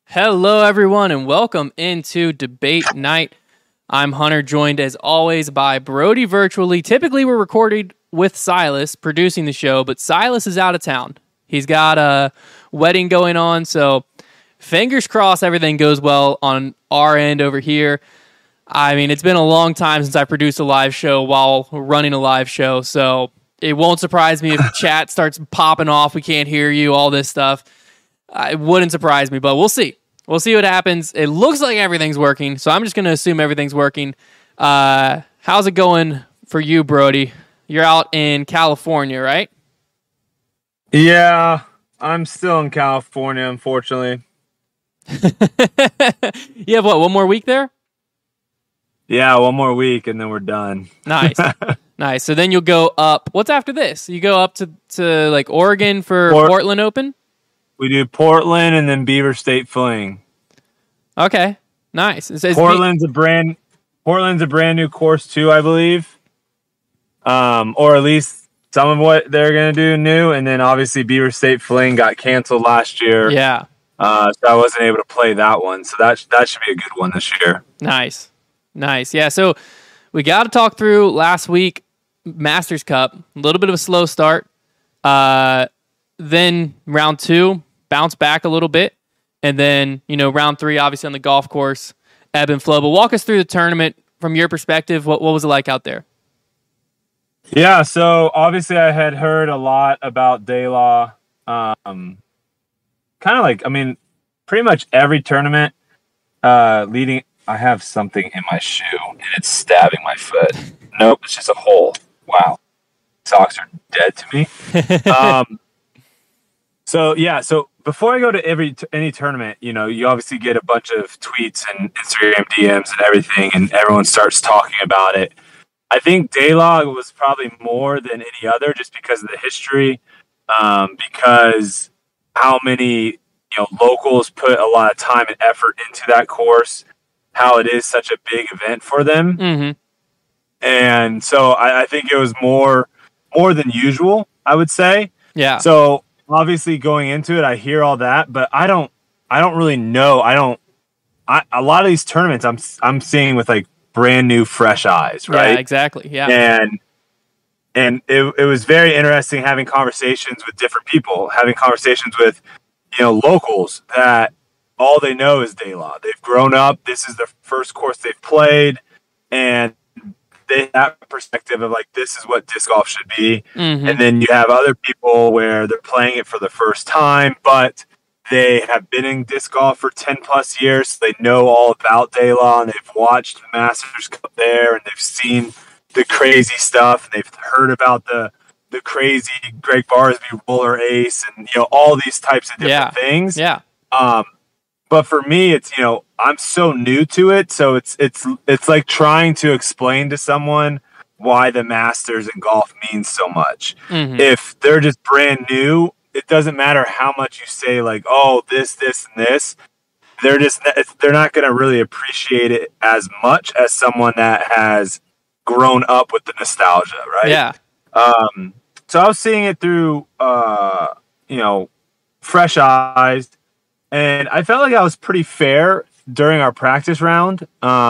Hello, everyone, and welcome into Debate Night. I'm Hunter, joined as always by Brody virtually. Typically, we're recorded with Silas producing the show, but Silas is out of town. He's got a wedding going on, so fingers crossed everything goes well on our end over here. I mean, it's been a long time since I produced a live show while running a live show, so it won't surprise me if chat starts popping off, we can't hear you, all this stuff. It wouldn't surprise me, but we'll see. We'll see what happens. It looks like everything's working, so I'm just going to assume everything's working. How's it going for you, Brody? You're out in California, right? Yeah, I'm still in California, unfortunately. You have, one more week there? Yeah, one more week, and then we're done. Nice. Nice. So then you'll go up. What's after this? You go up to like Oregon for Portland Open? We do Portland and then Beaver State Fling. Okay, nice. Portland's a brand new course too, I believe. Or at least some of what they're gonna do new, and then obviously Beaver State Fling got canceled last year. Yeah. So I wasn't able to play that one. So that should be a good one this year. Nice. Yeah. So we got to talk through last week Masters Cup. A little bit of a slow start. Then round 2. Bounce back a little bit, and then, round 3, obviously on the golf course, ebb and flow. But walk us through the tournament from your perspective. What was it like out there? Yeah, so obviously I had heard a lot about De La. Kind of like, pretty much every tournament leading. I have something in my shoe, and it's stabbing my foot. Nope, it's just a hole. Wow. Socks are dead to me. So before I go to any tournament, you obviously get a bunch of tweets and Instagram DMs and everything, and everyone starts talking about it. I think De La was probably more than any other, just because of the history, because how many locals put a lot of time and effort into that course, how it is such a big event for them, and so I think it was more than usual, I would say. Yeah. So obviously going into it, I hear all that, but I don't really know. A lot of these tournaments I'm seeing with like brand new, fresh eyes, right? Yeah, exactly. Yeah. And it was very interesting having conversations with different people, having conversations with, locals that all they know is De La. They've grown up. This is the first course they've played, and they have a perspective of like, this is what disc golf should be. And then you have other people where they're playing it for the first time, but they have been in disc golf for 10 plus years. So they know all about De La, and they've watched the Masters Cup there, and they've seen the crazy stuff, and they've heard about the crazy Greg Barsby roller ace and, all these types of different things. Yeah. But for me, it's, I'm so new to it. So it's like trying to explain to someone why the Masters in golf means so much. If they're just brand new, it doesn't matter how much you say like, oh, this, and this. They're not going to really appreciate it as much as someone that has grown up with the nostalgia, right? Yeah. So I was seeing it through, fresh eyes. And I felt like I was pretty fair during our practice round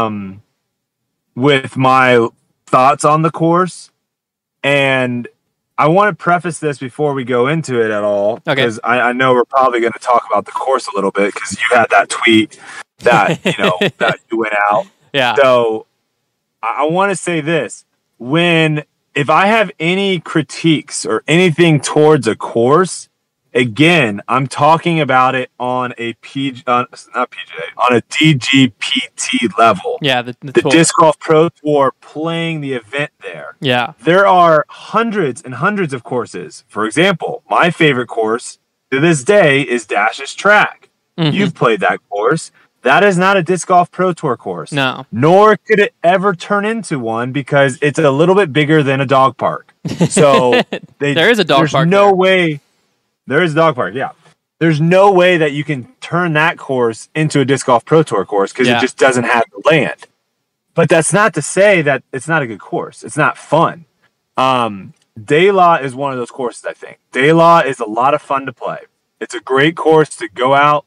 with my thoughts on the course. And I want to preface this before we go into it at all. Because I know we're probably going to talk about the course a little bit because you had that tweet that, that you went out. Yeah. So I want to say this. If I have any critiques or anything towards a course, again, I'm talking about it on a on a DGPT level. Yeah, the Disc Golf Pro Tour playing the event there. Yeah. There are hundreds and hundreds of courses. For example, my favorite course to this day is Dash's Track. You've played that course. That is not a Disc Golf Pro Tour course. No. Nor could it ever turn into one because it's a little bit bigger than a dog park. So there is a dog park. There's no way. There is a dog park, yeah. There's no way that you can turn that course into a Disc Golf Pro Tour course because it just doesn't have the land. But that's not to say that it's not a good course. It's not fun. De La is one of those courses, I think. De La is a lot of fun to play. It's a great course to go out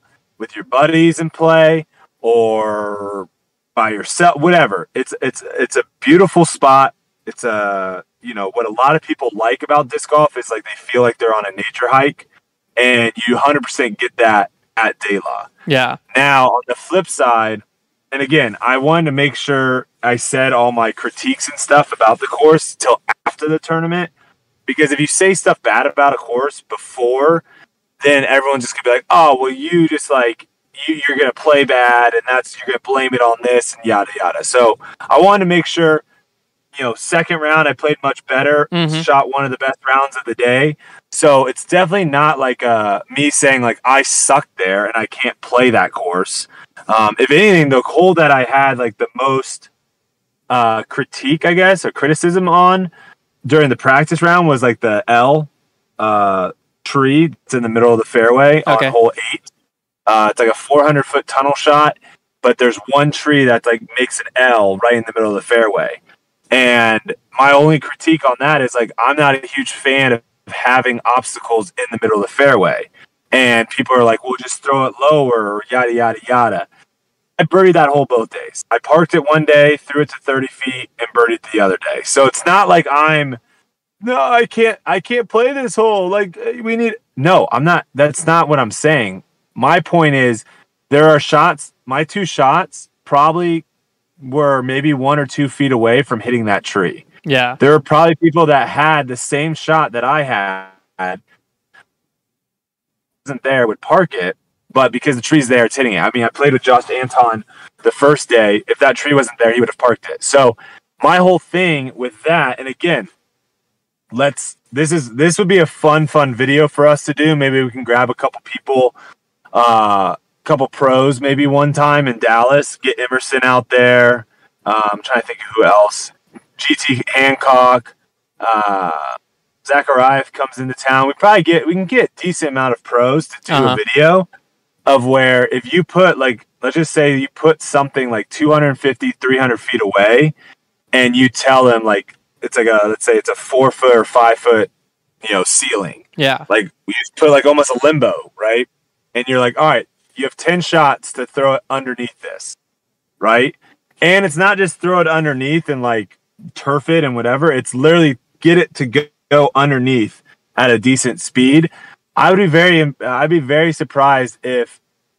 with your buddies and play, or by yourself, whatever. It's a beautiful spot. It's what a lot of people like about disc golf is like they feel like they're on a nature hike, and you 100% get that at De La. Yeah. Now on the flip side, and again, I wanted to make sure I said all my critiques and stuff about the course till after the tournament, because if you say stuff bad about a course before, then everyone's just gonna be like, oh, well, you just like you're gonna play bad, and you're gonna blame it on this and yada yada. So I wanted to make sure, second round I played much better, shot one of the best rounds of the day. So it's definitely not like me saying like I sucked there and I can't play that course. If anything, the hole that I had like the most critique, I guess, or criticism on during the practice round was like the L tree. It's in the middle of the fairway on hole 8. It's like a 400-foot tunnel shot, but there's one tree that like makes an L right in the middle of the fairway. And my only critique on that is like I'm not a huge fan of having obstacles in the middle of the fairway. And people are like, well, just throw it lower, or yada, yada, yada. I birdied that hole both days. I parked it one day, threw it to 30 feet, and birdied it the other day. So it's not like I can't play this hole. Like, no, I'm not. That's not what I'm saying. My point is there are shots. My 2 shots probably were maybe 1 or 2 feet away from hitting that tree. Yeah. There are probably people that had the same shot that I had. Wasn't there, would park it, but because the tree's there, it's hitting it. I mean, I played with Josh Anton the first day. If that tree wasn't there, he would have parked it. So my whole thing with that, and again, this would be a fun video for us to do. Maybe we can grab a couple people, couple pros, maybe one time in Dallas, get Emerson out there. I'm trying to think of who else. GT Hancock, Zachariah comes into town. We can get a decent amount of pros to do a video of where if you put like, let's just say you put something like 250, 300 feet away, and you tell them like it's like let's say it's a 4 foot or 5 foot, ceiling. Yeah. Like we just put like almost a limbo, right? And you're like, all right, you have 10 shots to throw it underneath this, right? And it's not just throw it underneath and like turf it and whatever. It's literally get it to go underneath at a decent speed. I'd be very surprised if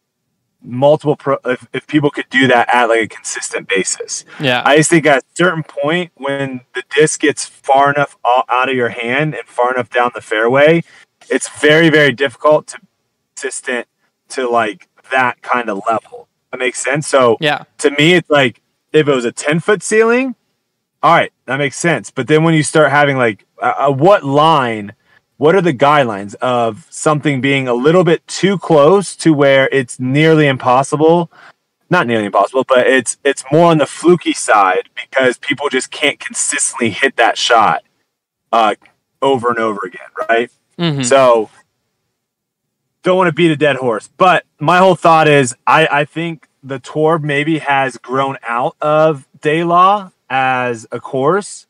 if people could do that at like a consistent basis. Yeah. I just think at a certain point when the disc gets far enough out of your hand and far enough down the fairway, it's very, very difficult to be consistent to like that kind of level. That makes sense. So to me, it's like if it was a 10-foot ceiling, all right, that makes sense. But then when you start having like what are the guidelines of something being a little bit too close to where it's nearly impossible? Not nearly impossible, but it's more on the fluky side because people just can't consistently hit that shot over and over again, right? Mm-hmm. So don't want to beat a dead horse. But my whole thought is I think the tour maybe has grown out of De La as a course.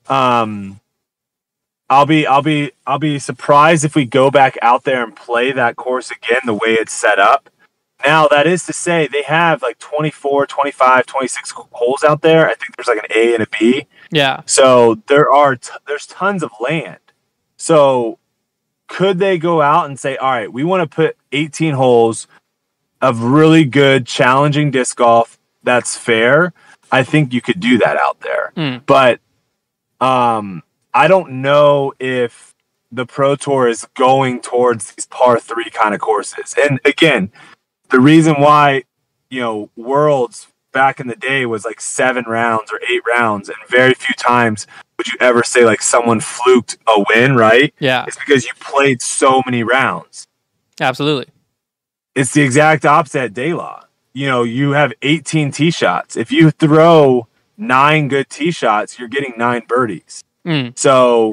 I'll be surprised if we go back out there and play that course again the way it's set up. Now, that is to say they have like 24, 25, 26 holes out there. I think there's like an A and a B. Yeah. So there's tons of land. So could they go out and say, all right, we want to put 18 holes of really good, challenging disc golf that's fair? I think you could do that out there. But I don't know if the Pro Tour is going towards these par 3 kind of courses. And again, the reason why, Worlds back in the day was like 7 rounds or 8 rounds, and very few times would you ever say like someone fluked a win, right? Yeah. It's because you played so many rounds. Absolutely. It's the exact opposite at De La. You have 18 tee shots. If you throw 9 good tee shots, you're getting 9 birdies. So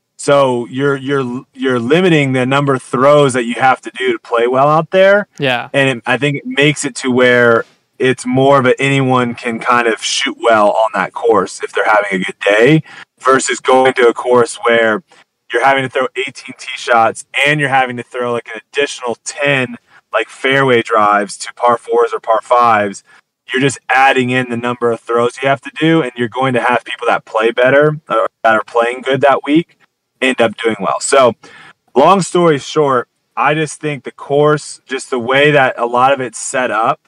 you're limiting the number of throws that you have to do to play well out there. Yeah. And I think it makes it to where it's more of anyone can kind of shoot well on that course if they're having a good day versus going to a course where you're having to throw 18 tee shots and you're having to throw like an additional 10 like fairway drives to par fours or par fives, you're just adding in the number of throws you have to do, and you're going to have people that play better or that are playing good that week end up doing well. So long story short, I just think the course, just the way that a lot of it's set up,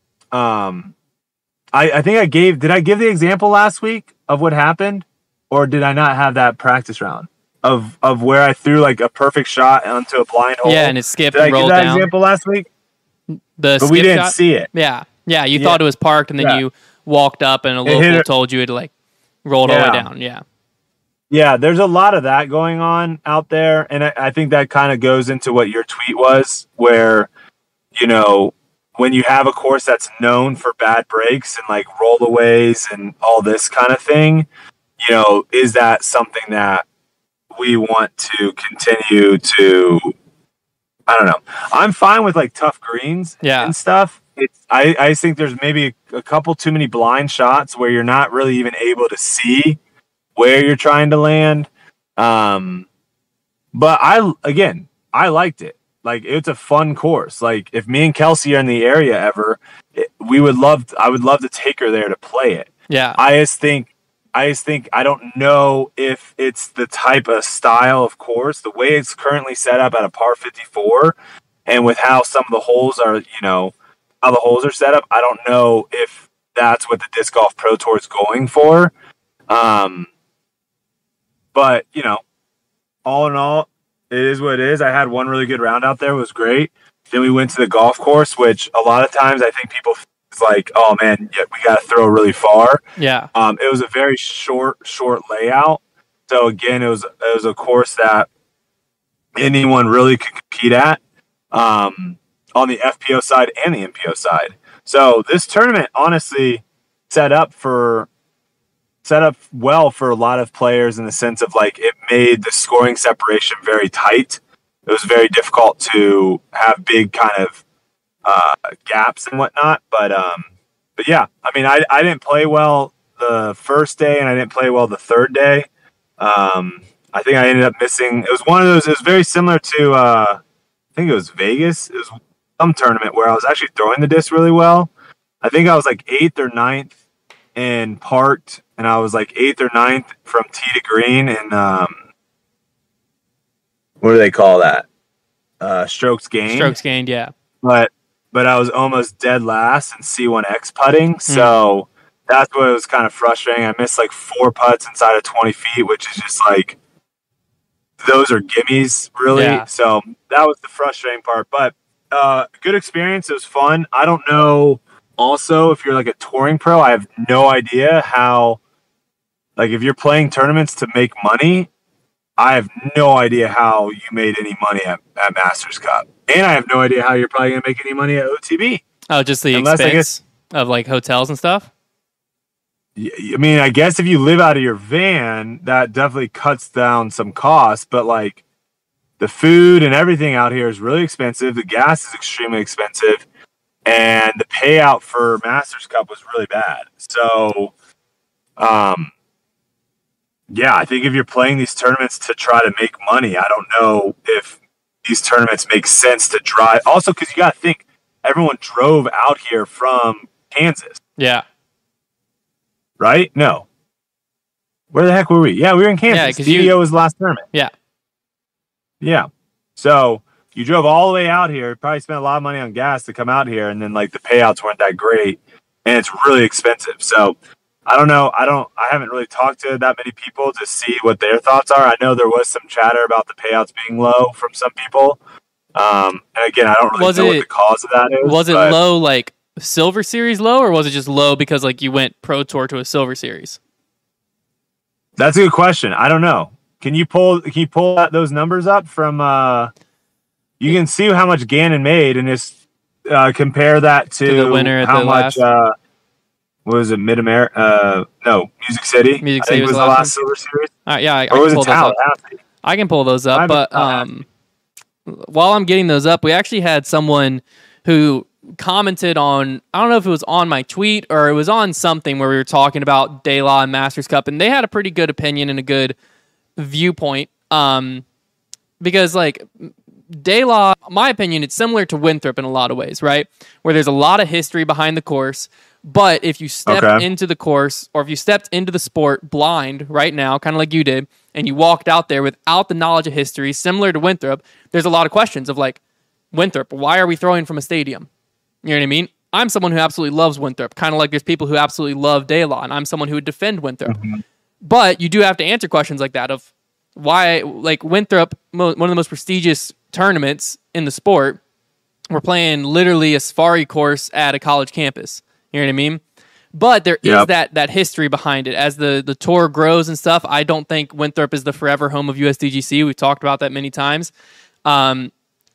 I think did I give the example last week of what happened, or did I not have that practice round of where I threw like a perfect shot onto a blind hole? Yeah, and it skipped Did and rolled I give that down. example last week? But we didn't see it. Yeah. You thought it was parked, and then you walked up, and a local told you it like rolled all the way down. Yeah. Yeah, there's a lot of that going on out there, and I think that kind of goes into what your tweet was, where, you know, when you have a course that's known for bad breaks and like rollaways and all this kind of thing, you know, is that something that we want to continue to? I don't know. I'm fine with like tough greens and stuff. I think there's maybe a couple too many blind shots where you're not really even able to see where you're trying to land. But I liked it. Like, it's a fun course. Like, if me and Kelsey are in the area ever, I would love to take her there to play it. Yeah. I just think I don't know if it's the type of style of course, the way it's currently set up at a par 54, and with how some of the holes are, you know, how the holes are set up, I don't know if that's what the Disc Golf Pro Tour is going for. But, you know, all in all, it is what it is. I had one really good round out there. It was great. Then we went to the golf course, which a lot of times I think people it's like, oh man, we got to throw really far. Yeah. It was a very short layout. So again, it was a course that anyone really could compete at, on the FPO side and the MPO side. So this tournament honestly set up well for a lot of players in the sense of like it made the scoring separation very tight. It was very difficult to have big kind of gaps and whatnot, but yeah, I mean, I didn't play well the first day and I didn't play well the third day. I think I ended up missing. It was one of those. It was very similar to I think it was Vegas. It was some tournament where I was actually throwing the disc really well. I think I was like 8th or 9th and parked, and I was like 8th or 9th from tee to green, and what do they call that? Strokes gained. Strokes gained, yeah. But I was almost dead last in C1X putting, so that's what was kind of frustrating. I missed like 4 putts inside of 20 feet, which is just like, those are gimmies, really. Yeah. So that was the frustrating part. But good experience. It was fun. I don't know. Also, if you're like a touring pro, I have no idea how, like if you're playing tournaments to make money, I have no idea how you made any money at Masters Cup. And I have no idea how you're probably going to make any money at OTB. Oh, just the expense of like hotels and stuff? I mean, I guess if you live out of your van, that definitely cuts down some costs. But like the food and everything out here is really expensive. The gas is extremely expensive. And the payout for Masters Cup was really bad. So, yeah, I think if you're playing these tournaments to try to make money, I don't know if these tournaments make sense to drive. Also, because you got to think, everyone drove out here from Kansas. Yeah. Right? No. Where the heck were we? Yeah, we were in Kansas. Yeah, DDO was the last tournament. Yeah. Yeah. So you drove all the way out here, probably spent a lot of money on gas to come out here, and then like the payouts weren't that great, and it's really expensive. So I don't know. I haven't really talked to that many people to see what their thoughts are. I know there was some chatter about the payouts being low from some people. And again, I don't really know what the cause of that is. Was it low like Silver Series low, or was it just low because like you went Pro Tour to a Silver Series? That's a good question. I don't know. Can you pull those numbers up from you can see how much Gannon made and just compare that to the winner how much what was it, Mid-America? No, Music City. Music City was the last Silver Series. Yeah, I or was can it Tallahassee? I can pull those up, but while I'm getting those up, we actually had someone who commented on, I don't know if it was on my tweet or it was on something where we were talking about De La and Masters Cup, and they had a pretty good opinion and a good viewpoint, because like De La, my opinion, it's similar to Winthrop in a lot of ways, right? Where there's a lot of history behind the course, but if you stepped into the course or if you stepped into the sport blind right now, kind of like you did, and you walked out there without the knowledge of history, similar to Winthrop, there's a lot of questions of like, Winthrop, why are we throwing from a stadium? You know what I mean? I'm someone who absolutely loves Winthrop, kind of like there's people who absolutely love De La, and I'm someone who would defend Winthrop. Mm-hmm. But you do have to answer questions like that of why, like Winthrop, one of the most prestigious tournaments in the sport, we're playing literally a safari course at a college campus. You know what I mean? But there is that history behind it. As the tour grows and stuff, I don't think Winthrop is the forever home of USDGC. We've talked about that many times. And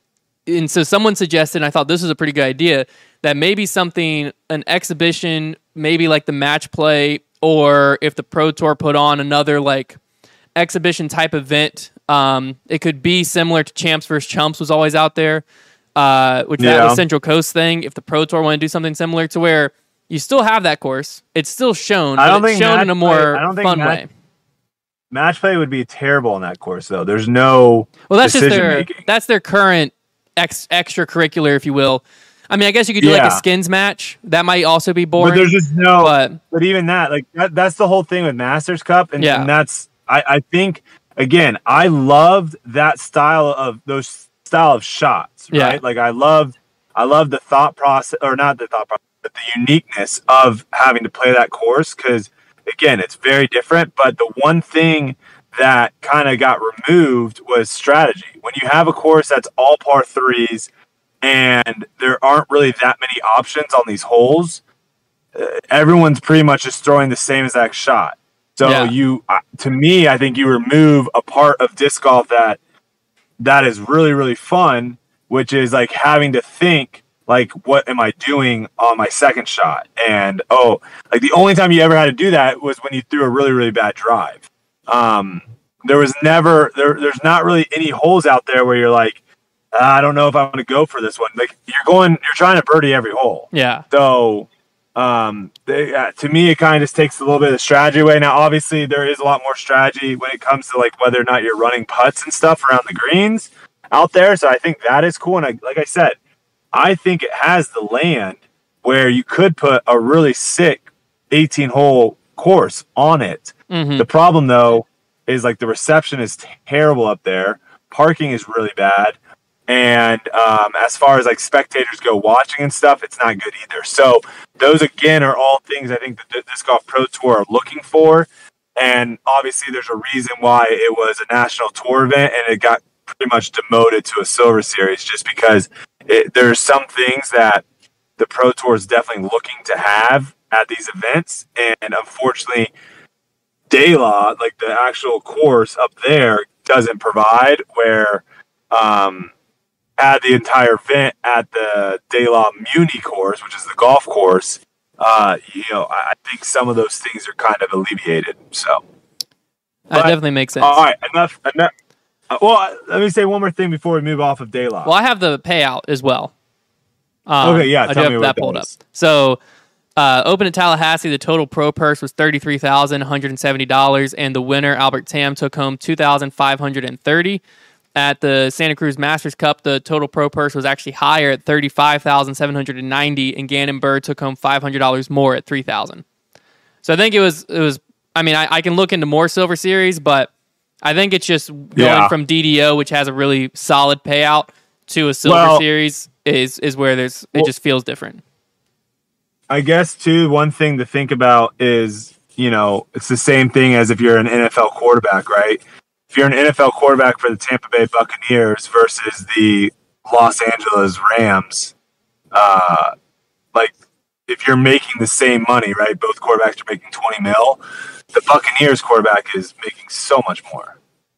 so someone suggested, and I thought this was a pretty good idea, that maybe something, an exhibition, maybe like the match play, or if the Pro Tour put on another like exhibition type event, it could be similar to Champs vs. Chumps was always out there, which that was Central Coast thing. If the Pro Tour want to do something similar to where you still have that course, it's still shown, but it's shown in a more fun way. Match play would be terrible on that course, though. There's no that's their current extracurricular, if you will. I mean, I guess you could do like a skins match. That might also be boring. But there's just no. But even that, like that's the whole thing with Masters Cup, and that's I think again, I loved that style of shots, right? Yeah. Like I love the thought process, or not the thought process, but the uniqueness of having to play that course, because again, it's very different. But the one thing that kind of got removed was strategy. When you have a course that's all par threes and there aren't really that many options on these holes, everyone's pretty much just throwing the same exact shot. So to me, I think you remove a part of disc golf that is really, really fun, which is like having to think, like, what am I doing on my second shot? And, like the only time you ever had to do that was when you threw a really, really bad drive. There's not really any holes out there where you're like, I don't know if I'm going to go for this one. Like you're trying to birdie every hole. Yeah. So, to me, it kind of just takes a little bit of the strategy away. Now, obviously there is a lot more strategy when it comes to like whether or not you're running putts and stuff around the greens out there. So I think that is cool. And like I said, I think it has the land where you could put a really sick 18-hole course on it. Mm-hmm. The problem, though, is like the reception is terrible up there. Parking is really bad. And as far as like spectators go watching and stuff, it's not good either. So those, again, are all things I think that the Disc Golf Pro Tour are looking for. And obviously there's a reason why it was a national tour event and it got pretty much demoted to a Silver Series, just because there's some things that the Pro Tour is definitely looking to have at these events. And unfortunately, De La, like the actual course up there, doesn't provide, where at the entire event at the De La Muni course, which is the golf course, I think some of those things are kind of alleviated. So that definitely makes sense. All right, enough. Well, let me say one more thing before we move off of De La. Well, I have the payout as well. Okay, yeah, I do have that pulled up. So, Open at Tallahassee, the total pro purse was $33,170, and the winner, Albert Tam, took home $2,530. At the Santa Cruz Masters Cup, the total pro purse was actually higher at $35,790, and Gannon Buhr took home $500 more at $3,000. So I think it was. I mean, I can look into more Silver Series, but I think it's just going from DDO, which has a really solid payout, to a Silver Series is where it just feels different. I guess too, one thing to think about is, it's the same thing as if you're an NFL quarterback, right? If you're an NFL quarterback for the Tampa Bay Buccaneers versus the Los Angeles Rams, like if you're making the same money, right? Both quarterbacks are making $20 million. The Buccaneers quarterback is making so much more.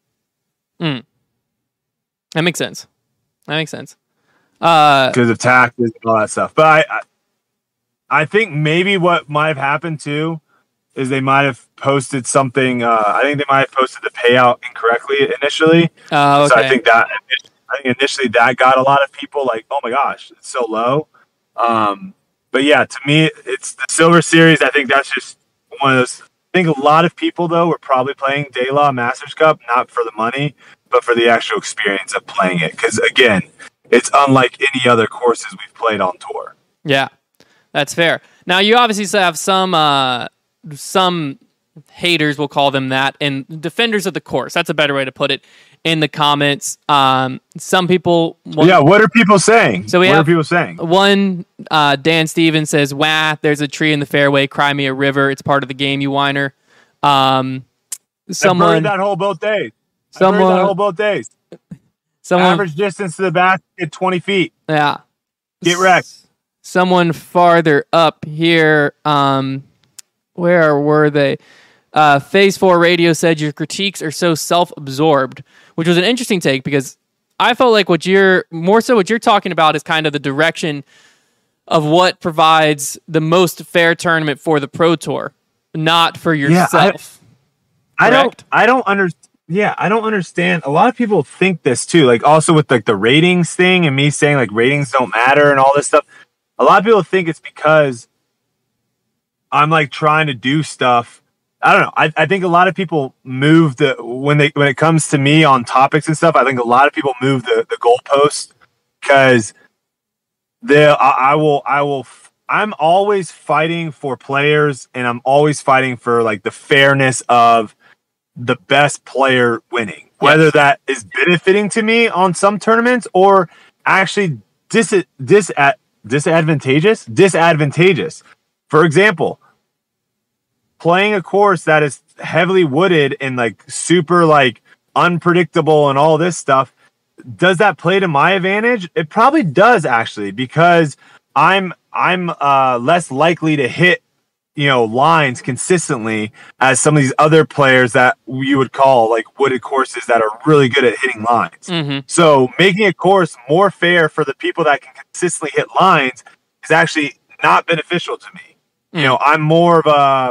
That makes sense. Because of taxes and all that stuff. But I think maybe what might have happened too is they might have posted something. I think they might have posted the payout incorrectly initially. Okay. So I think initially that got a lot of people like, oh my gosh, it's so low. But yeah, to me, it's the Silver Series. I think that's just one of those think a lot of people, though, were probably playing De La Masters Cup, not for the money, but for the actual experience of playing it. Because, again, it's unlike any other courses we've played on tour. Yeah, that's fair. Now, you obviously have some haters, we'll call them that, and defenders of the course. That's a better way to put it in the comments. Some people... Yeah, what are people saying? So what are people saying? One, Dan Stevens says, "Wah, there's a tree in the fairway. Cry me a river. It's part of the game, you whiner." Someone... I've heard that whole both days. Average distance to the basket, 20 feet. Yeah. Get wrecked. Someone farther up here, where were they? Phase 4 Radio said your critiques are so self-absorbed, which was an interesting take because I felt like what you're talking about is kind of the direction of what provides the most fair tournament for the Pro Tour, not for yourself. I don't understand. A lot of people think this too, like also with like the ratings thing and me saying like ratings don't matter and all this stuff. A lot of people think it's because I'm like trying to do stuff. I don't know. I think a lot of people move when it comes to me on topics and stuff. I think a lot of people move the goalpost because I'm always fighting for players and I'm always fighting for like the fairness of the best player winning, whether that is benefiting to me on some tournaments or actually disadvantageous. For example, playing a course that is heavily wooded and like super like unpredictable and all this stuff, does that play to my advantage? It probably does actually, because I'm less likely to hit, lines consistently as some of these other players that you would call like wooded courses that are really good at hitting lines. Mm-hmm. So making a course more fair for the people that can consistently hit lines is actually not beneficial to me. Mm. I'm more of a,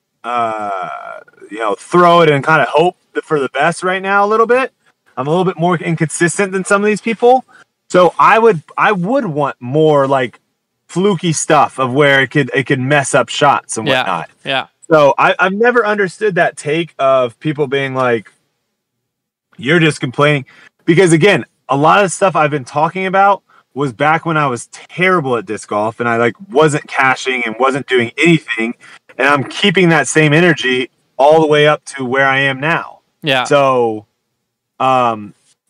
throw it and kind of hope for the best right now a little bit. I'm a little bit more inconsistent than some of these people. So I would want more like fluky stuff of where it could mess up shots and whatnot. Yeah. So I've never understood that take of people being like, you're just complaining. Because again, a lot of stuff I've been talking about was back when I was terrible at disc golf and I like wasn't cashing and wasn't doing anything. And I'm keeping that same energy all the way up to where I am now. Yeah. So, are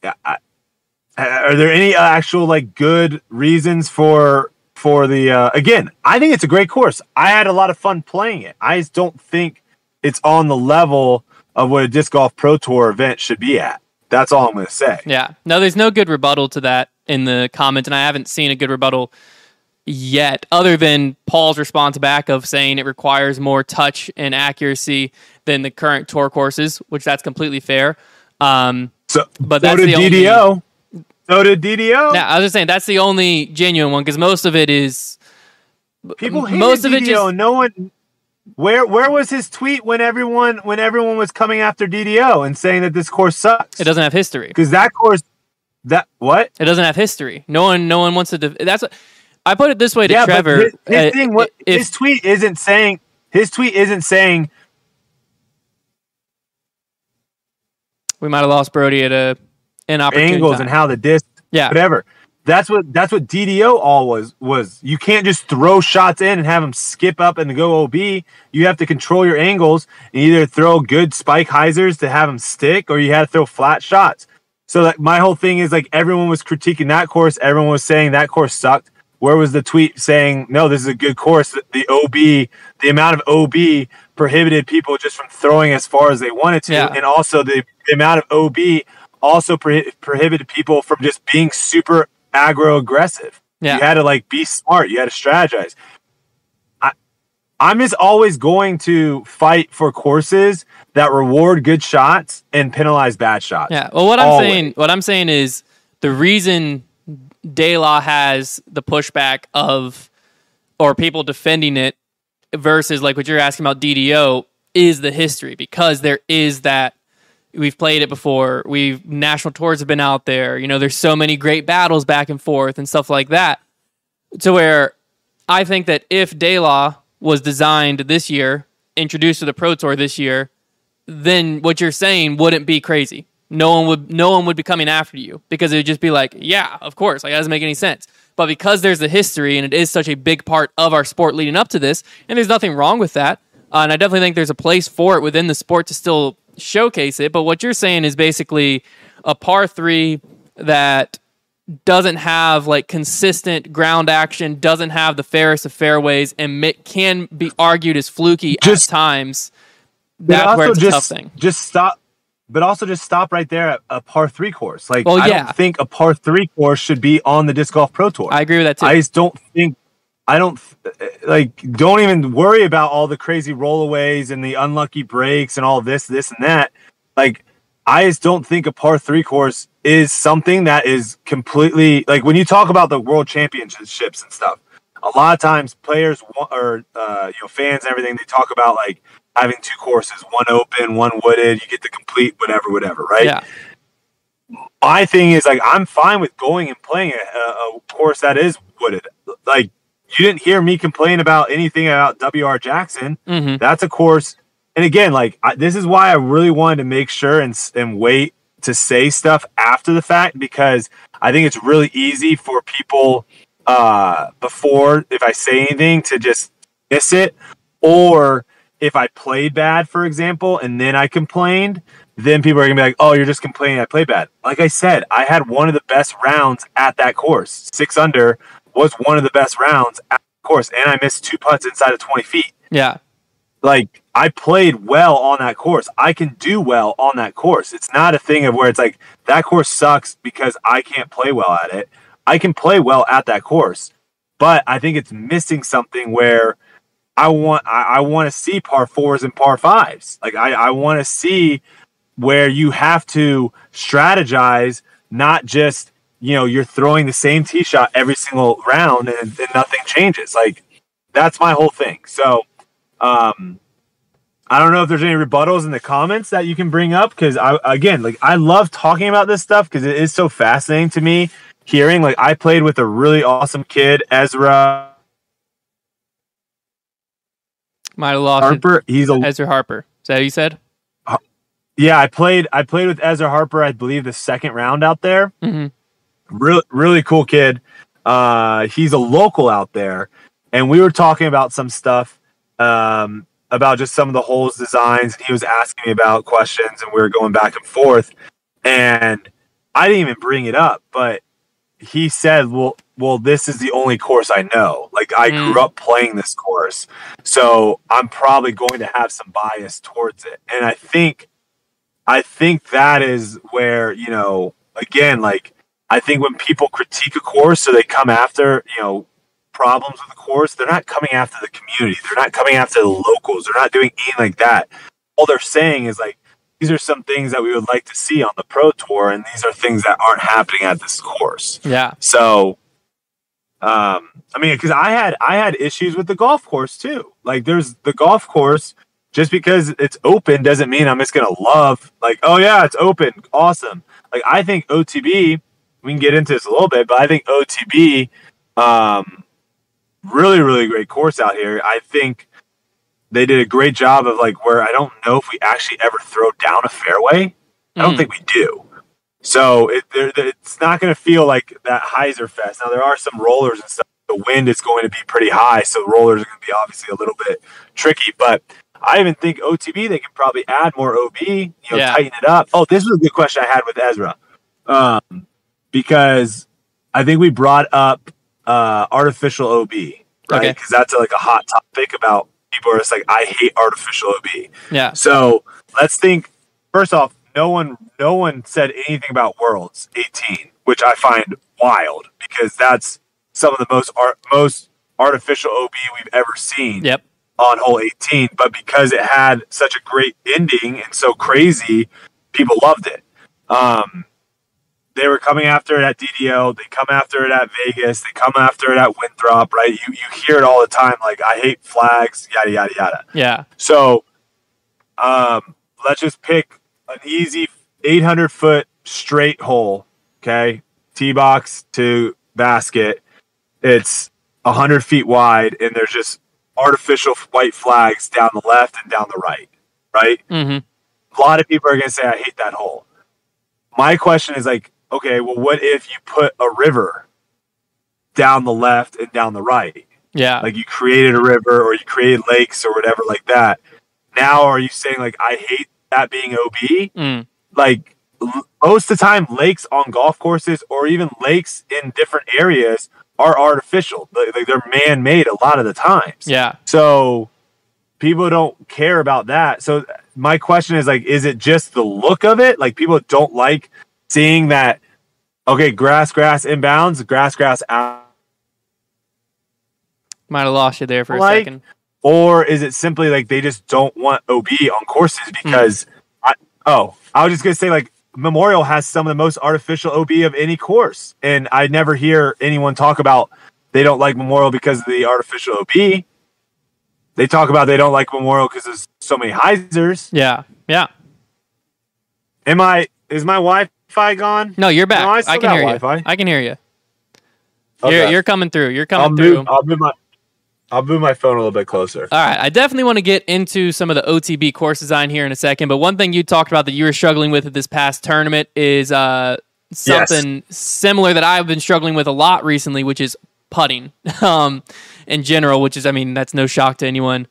there any actual like good reasons for the again, I think it's a great course. I had a lot of fun playing it. I just don't think it's on the level of what a disc golf pro tour event should be at. That's all I'm going to say. Yeah. No, there's no good rebuttal to that in the comments, and I haven't seen a good rebuttal yet, other than Paul's response back of saying it requires more touch and accuracy than the current tour courses, which that's completely fair. But that's the DDO. So did DDO. Yeah, I was just saying that's the only genuine one because most of it is people hate DDO. No one. Where was his tweet when everyone was coming after DDO and saying that this course sucks? It doesn't have history because that course. What? It doesn't have history. No one wants to. That's what I put it this way to Trevor. His tweet isn't saying. We might have lost Brody at an opportunity angles time. And how the disc, whatever. That's what DDO all was. You can't just throw shots in and have them skip up and go OB. You have to control your angles and either throw good spike hyzers to have them stick, or you had to throw flat shots. So that my whole thing is like everyone was critiquing that course. Everyone was saying that course sucked. Where was the tweet saying, no, this is a good course? The amount of OB prohibited people just from throwing as far as they wanted to. Yeah. And also the amount of OB also prohibited people from just being super aggro aggressive. Yeah. You had to like be smart. You had to strategize. I'm just always going to fight for courses that reward good shots and penalize bad shots. Yeah. Well, what I'm saying is the reason De La has the pushback of, or people defending it versus like what you're asking about DDO is the history, because there is that. We've played it before. National tours have been out there. There's so many great battles back and forth and stuff like that. To where I think that if De La was designed this year introduced to the Pro Tour this year, then what you're saying wouldn't be crazy. No one would be coming after you because it would just be like, yeah, of course, like that doesn't make any sense. But because there's the history and it is such a big part of our sport leading up to this, and there's nothing wrong with that, and I definitely think there's a place for it within the sport to still showcase it. But what you're saying is basically a par 3 that doesn't have like consistent ground action, doesn't have the fairest of fairways, and can be argued as fluky at times. That's where it's a tough thing. But also just stop right there at a par 3 course. Like, well, I don't think a par 3 course should be on the Disc Golf Pro Tour. I agree with that too. I just don't even worry about all the crazy rollaways and the unlucky breaks and all this and that. Like, I just don't think a par 3 course is something that is completely, like, when you talk about the world championships and stuff, a lot of times players or fans and everything, they talk about like having 2 courses, one open, one wooded, you get to complete whatever, right? Yeah. My thing is, like, I'm fine with going and playing a course that is wooded. Like, you didn't hear me complain about anything about W.R. Jackson. Mm-hmm. That's a course. And again, like, this is why I really wanted to make sure and wait to say stuff after the fact, because I think it's really easy for people before, if I say anything, to just miss it. Or if I played bad, for example, and then I complained, then people are going to be like, oh, you're just complaining I played bad. Like I said, I had one of the best rounds at that course. 6 under was one of the best rounds at the course, and I missed 2 putts inside of 20 feet. Yeah. Like, I played well on that course. I can do well on that course. It's not a thing of where it's like, that course sucks because I can't play well at it. I can play well at that course, but I think it's missing something where I want to see par 4s and par 5s. Like, I want to see where you have to strategize, not just, you're throwing the same tee shot every single round and nothing changes. Like, that's my whole thing. So, I don't know if there's any rebuttals in the comments that you can bring up, because I love talking about this stuff because it is so fascinating to me. Hearing, like, I played with a really awesome kid, Ezra. Might have lost Harper. Ezra Harper. Is that what you said? Yeah, I played with Ezra Harper, I believe, the second round out there. Mm-hmm. Really cool kid. He's a local out there, and we were talking about some stuff about just some of the holes designs, and he was asking me about questions, and we were going back and forth, and I didn't even bring it up, but he said, well, this is the only course I know. Like, I grew up playing this course, so I'm probably going to have some bias towards it. And I think that is where, again, like, I think when people critique a course or they come after, problems with the course, they're not coming after the community. They're not coming after the locals. They're not doing anything like that. All they're saying is, like, these are some things that we would like to see on the Pro Tour, and these are things that aren't happening at this course. Yeah. So, because I had issues with the golf course too. Like, there's the golf course, just because it's open doesn't mean I'm just gonna love, like, oh yeah, it's open, awesome. Like, I think OTB, we can get into this a little bit, but I think OTB, really, really great course out here. I think they did a great job of, like, where I don't know if we actually ever throw down a fairway. I don't think we do. So it's not going to feel like that Heiser Fest. Now, there are some rollers and stuff. The wind is going to be pretty high, so rollers are going to be obviously a little bit tricky. But I even think OTB, they can probably add more OB, tighten it up. Oh, this was a good question I had with Ezra. Because I think we brought up artificial OB, right? Because that's like a hot topic about people are just like, I hate artificial OB. Yeah. So let's think. First off, no one said anything about Worlds 18, which I find wild because that's some of the most artificial OB we've ever seen. Yep. On hole 18, but because it had such a great ending and so crazy, people loved it. They were coming after it at DDO. They come after it at Vegas. They come after it at Winthrop, right? You hear it all the time, like, I hate flags, yada, yada, yada. Yeah. So let's just pick an easy 800-foot straight hole, okay? Tee box to basket. It's 100 feet wide, and there's just artificial white flags down the left and down the right? Mm-hmm. A lot of people are going to say, I hate that hole. My question is like, okay, well, what if you put a river down the left and down the right? Yeah. Like you created a river or you created lakes or whatever like that. Now are you saying like, I hate that being OB? Like most of the time, lakes on golf courses or even lakes in different areas are artificial. Like they're man-made a lot of the times. Yeah. So people don't care about that. So my question is like, is it just the look of it? Like people don't like seeing that, okay, grass inbounds, grass out. Might have lost you there for a second. Or is it simply like they just don't want OB on courses because I was just going to say like Memorial has some of the most artificial OB of any course. And I never hear anyone talk about they don't like Memorial because of the artificial OB. They talk about they don't like Memorial because there's so many hyzers. Yeah. Yeah. Is my Wi-Fi gone? No, you're back. No, I can hear Wi-Fi. you. I can hear you. Okay. You're coming through. You're coming through. I'll move my phone a little bit closer. All right. I definitely want to get into some of the OTB course design here in a second, but one thing you talked about that you were struggling with at this past tournament is something similar that I've been struggling with a lot recently, which is putting in general, which is, I mean, that's no shock to anyone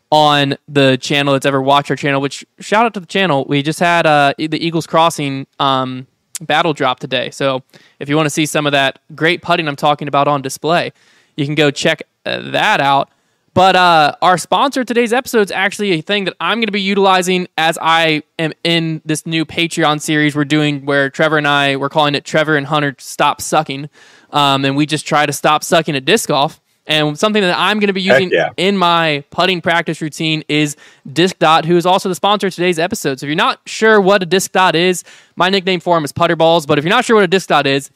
on the channel that's ever watched our channel, which shout out to the channel. We just had the Eagles Crossing battle drop today. So if you want to see some of that great putting I'm talking about on display, you can go check that out. But our sponsor of today's episode is actually a thing that I'm going to be utilizing as I am in this new Patreon series we're doing where Trevor and I, we're calling it Trevor and Hunter Stop Sucking. And we just try to stop sucking at disc golf. And something that I'm going to be using in my putting practice routine is Disc Dot, who is also the sponsor of today's episode. So if you're not sure what a Disc Dot is, my nickname for him is Putter Balls. But if you're not sure what a Disc Dot is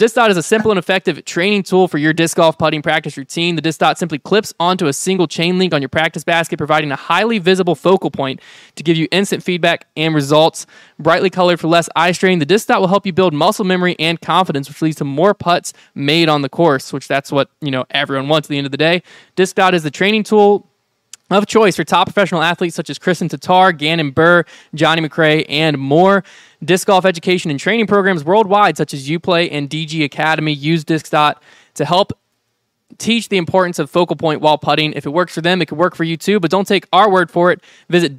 a simple and effective training tool for your disc golf putting practice routine. The Disc Dot simply clips onto a single chain link on your practice basket, providing a highly visible focal point to give you instant feedback and results. Brightly colored for less eye strain, the Disc Dot will help you build muscle memory and confidence, which leads to more putts made on the course, which that's what, everyone wants at the end of the day. Disc Dot is the training tool of choice for top professional athletes such as Kristen Tatar, Gannon Burr, Johnny McRae, and more. Disc golf education and training programs worldwide such as UPlay and DG Academy use Disc Dot to help teach the importance of focal point while putting. If it works for them, it could work for you too, but don't take our word for it. Visit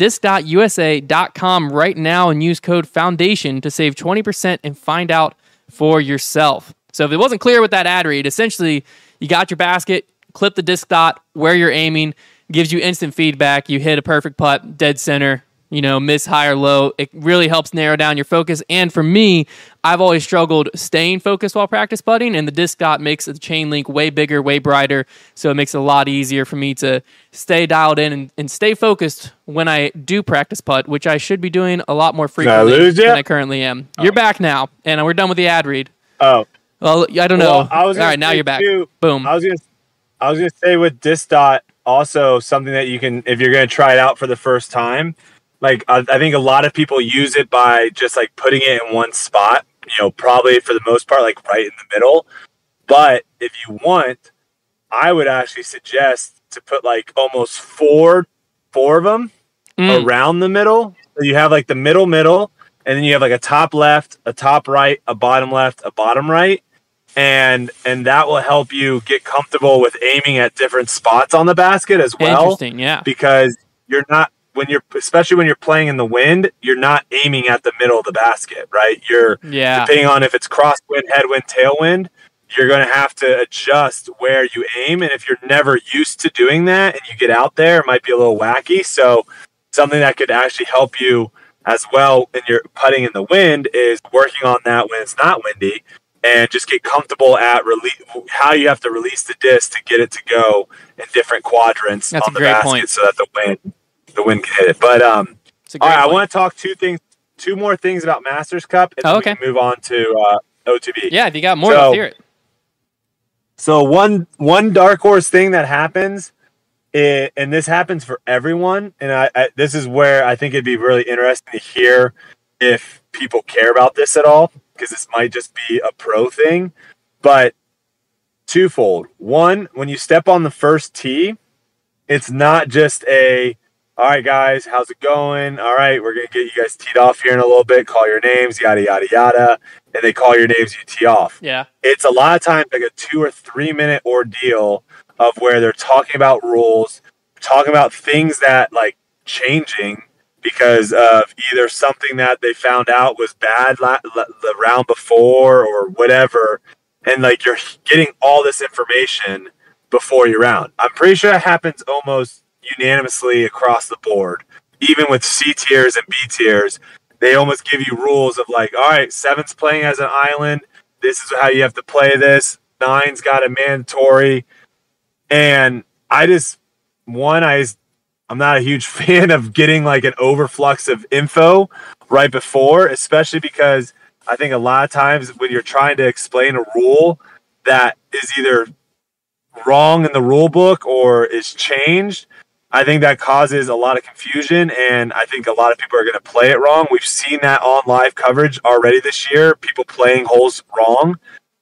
disc.usa.com right now and use code FOUNDATION to save 20% and find out for yourself. So if it wasn't clear with that ad read, essentially you got your basket, clip the Disc Dot where you're aiming, gives you instant feedback. You hit a perfect putt, dead center, miss high or low. It really helps narrow down your focus. And for me, I've always struggled staying focused while practice putting, and the Disc Dot makes the chain link way bigger, way brighter, so it makes it a lot easier for me to stay dialed in and stay focused when I do practice putt, which I should be doing a lot more frequently than I currently am. Oh. You're back now, and we're done with the ad read. Oh. Well, I don't know. All right, now you're back. Boom. I was gonna say with Disc Dot, also something that you can, if you're gonna try it out for the first time, like I think a lot of people use it by just like putting it in one spot. Probably for the most part, like right in the middle. But if you want, I would actually suggest to put like almost four of them around the middle. So you have like the middle, and then you have like a top left, a top right, a bottom left, a bottom right. And that will help you get comfortable with aiming at different spots on the basket as well. Interesting, yeah. Because you're not, especially when you're playing in the wind, you're not aiming at the middle of the basket, right? Depending on if it's crosswind, headwind, tailwind, you're going to have to adjust where you aim. And if you're never used to doing that and you get out there, it might be a little wacky. So something that could actually help you as well in your putting in the wind is working on that when it's not windy. And just get comfortable at how you have to release the disc to get it to go in different quadrants on the basket so that the wind can hit it. But all right, I want to talk two more things about Masters Cup, and then we can move on to OTB. Yeah, if you got more, let's hear it. So one dark horse thing that happens, and this happens for everyone, and I this is where I think it'd be really interesting to hear if people care about this at all, because this might just be a pro thing, but twofold. One, when you step on the first tee it's not just all right, guys, how's it going? All right, we're going to get you guys teed off here in a little bit, call your names, yada, yada, yada. And they call your names, you tee off. Yeah. It's a lot of times like a 2 or 3 minute ordeal of where they're talking about rules, talking about things that like changing because of either something that they found out was bad the round before or whatever. And like you're getting all this information before your round. I'm pretty sure it happens almost unanimously across the board. Even with C tiers and B tiers, they almost give you rules of like, all right, 7's playing as an island. This is how you have to play this. 9's got a mandatory. And I'm not a huge fan of getting like an overflux of info right before, especially because I think a lot of times when you're trying to explain a rule that is either wrong in the rule book or is changed, I think that causes a lot of confusion, and I think a lot of people are going to play it wrong. We've seen that on live coverage already this year, people playing holes wrong.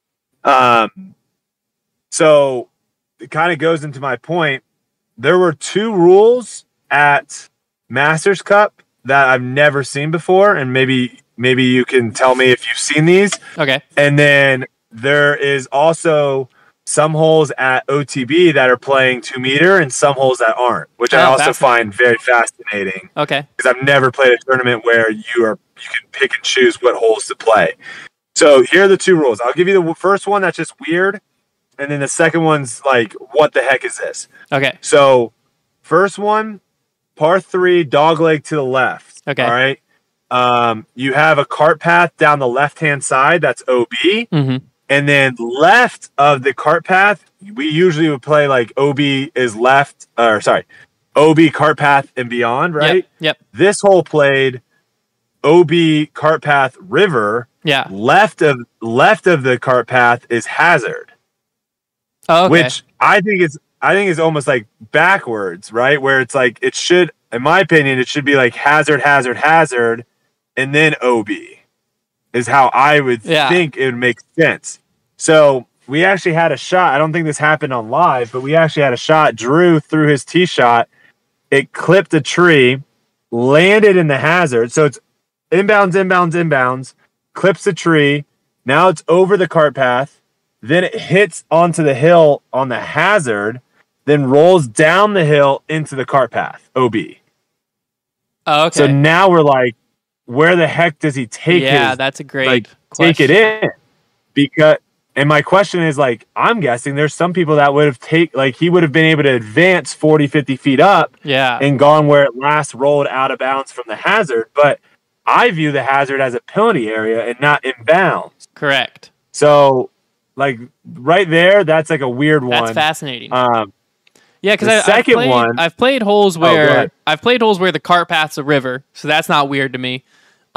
So it kind of goes into my point. There were 2 rules at Masters Cup that I've never seen before, and maybe you can tell me if you've seen these. Okay. And then there is also some holes at OTB that are playing 2 meter and some holes that aren't, which I also find very fascinating. Okay. Because I've never played a tournament where you can pick and choose what holes to play. So here are the 2 rules. I'll give you the first one that's just weird, and then the second one's like, what the heck is this? Okay. So first one, par 3, dogleg to the left. Okay. All right. You have a cart path down the left-hand side. That's OB. Mm-hmm. And then left of the cart path, we usually would play like OB is left, OB cart path and beyond, right? Yep. This hole played OB cart path river. Yeah. Left of the cart path is hazard. Oh, okay. Which I think is almost like backwards, right? Where it's like it should, in my opinion, it should be like hazard, hazard, hazard, and then OB. Is how I would think it would make sense. So we actually had a shot. I don't think this happened on live, but we actually had a shot. Drew threw his tee shot. It clipped a tree, landed in the hazard. So it's inbounds, clips the tree. Now it's over the cart path. Then it hits onto the hill on the hazard, then rolls down the hill into the cart path, OB. Oh, okay. So now we're like, where the heck does he take that's a great question. take it in? And my question is like, I'm guessing there's some people that would have he would have been able to advance 40, 50 feet up and gone where it last rolled out of bounds from the hazard. But I view the hazard as a penalty area and not in bounds. Correct. So like right there, that's like a weird one. That's fascinating. Yeah, because I've played holes where the cart path's a river, so that's not weird to me.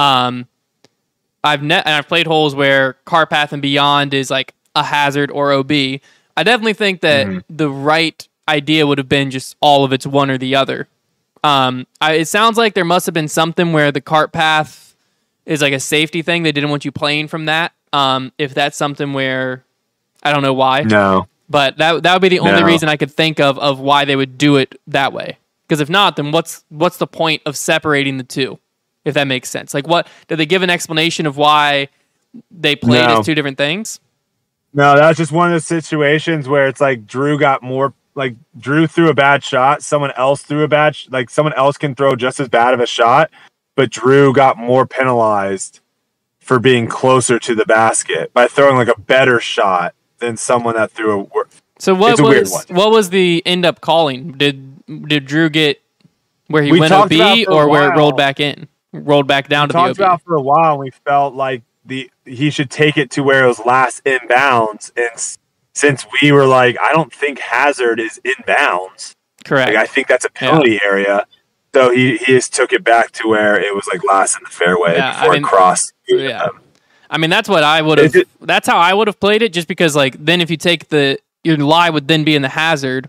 I've played holes where cart path and beyond is like a hazard or OB. I definitely think that the right idea would have been just all of it's one or the other. It sounds like there must have been something where the cart path is like a safety thing. They didn't want you playing from that. If that's something where I don't know why. No. But that would be the only reason I could think of why they would do it that way. Because if not, then what's the point of separating the two? If that makes sense. Like, what did they give an explanation of why they played as 2 different things? No, that was just one of those situations where it's like Drew threw a bad shot. Someone else someone else can throw just as bad of a shot, but Drew got more penalized for being closer to the basket by throwing like a better shot than someone that threw a. So what was the end up calling? Did Drew get where he went OB or where it rolled back down to the OB? We talked about for a while, and we felt like he should take it to where it was last inbounds. And since we were like, I don't think hazard is inbounds. Correct. Like, I think that's a penalty area. So he just took it back to where it was like last in the fairway before it crossed. Yeah. I mean, that's what I would have. That's how I would have played it. Just because, like, then if you take your lie would then be in the hazard.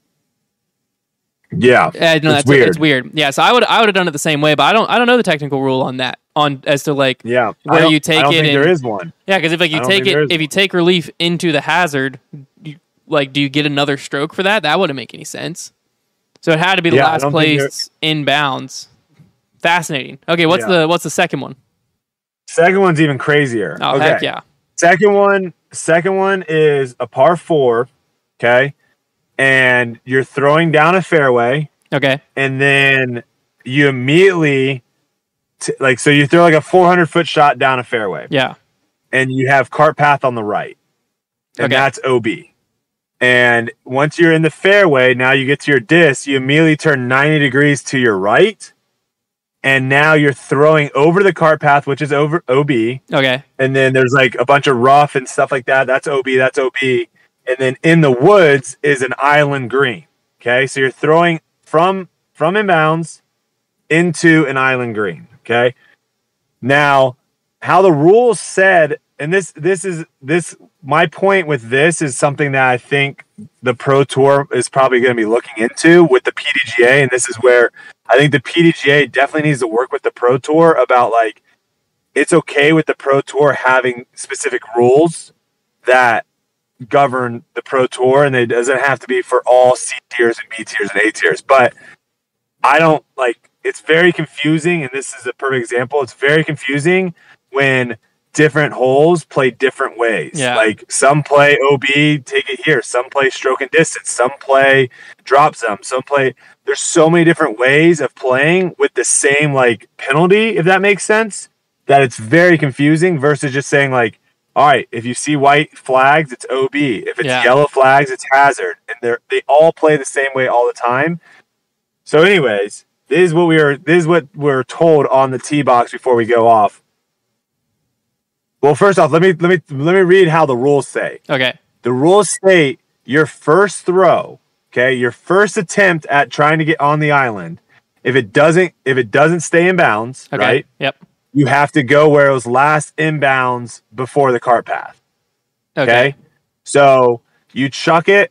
Yeah, it's weird. Yeah, so I would have done it the same way, but I don't know the technical rule on that as to like where you take it. I don't think there is one. Yeah, because if you take relief into the hazard, do you get another stroke for that? That wouldn't make any sense. So it had to be the Yeah, I last don't think place inbounds. Fascinating. Okay, what's the second one? Second one's even crazier. Oh, okay. heck yeah. Second one is a par 4, okay? And you're throwing down a fairway. Okay. And then you immediately so you throw like a 400-foot shot down a fairway. Yeah. And you have cart path on the right. And that's OB. And once you're in the fairway, now you get to your disc, you immediately turn 90 degrees to your right. And now you're throwing over the cart path, which is over OB. Okay. And then there's like a bunch of rough and stuff like that. That's OB. That's OB. And then in the woods is an island green. Okay. So you're throwing from inbounds into an island green. Okay. Now, how the rules said, and this my point with this is something that I think the Pro Tour is probably going to be looking into with the PDGA, and this is where I think the PDGA definitely needs to work with the Pro Tour about, like, it's okay with the Pro Tour having specific rules that govern the Pro Tour, and it doesn't have to be for all C tiers and B tiers and A tiers. But I don't like. It's very confusing, and this is a perfect example. It's very confusing when different holes play different ways. Yeah. Like some play OB, take it here. Some play stroke and distance. Some play drop zone. Some play. There's so many different ways of playing with the same like penalty, if that makes sense, that it's very confusing versus just saying like, all right, if you see white flags, it's OB. If it's yellow flags, it's hazard. And they all play the same way all the time. So anyways, this is what we're told on the tee box before we go off. Well, first off, let me read how the rules say. Okay. The rules state your first throw, okay, your first attempt at trying to get on the island, if it doesn't stay in bounds, right? Yep. You have to go where it was last inbounds before the cart path. Okay? So you chuck it,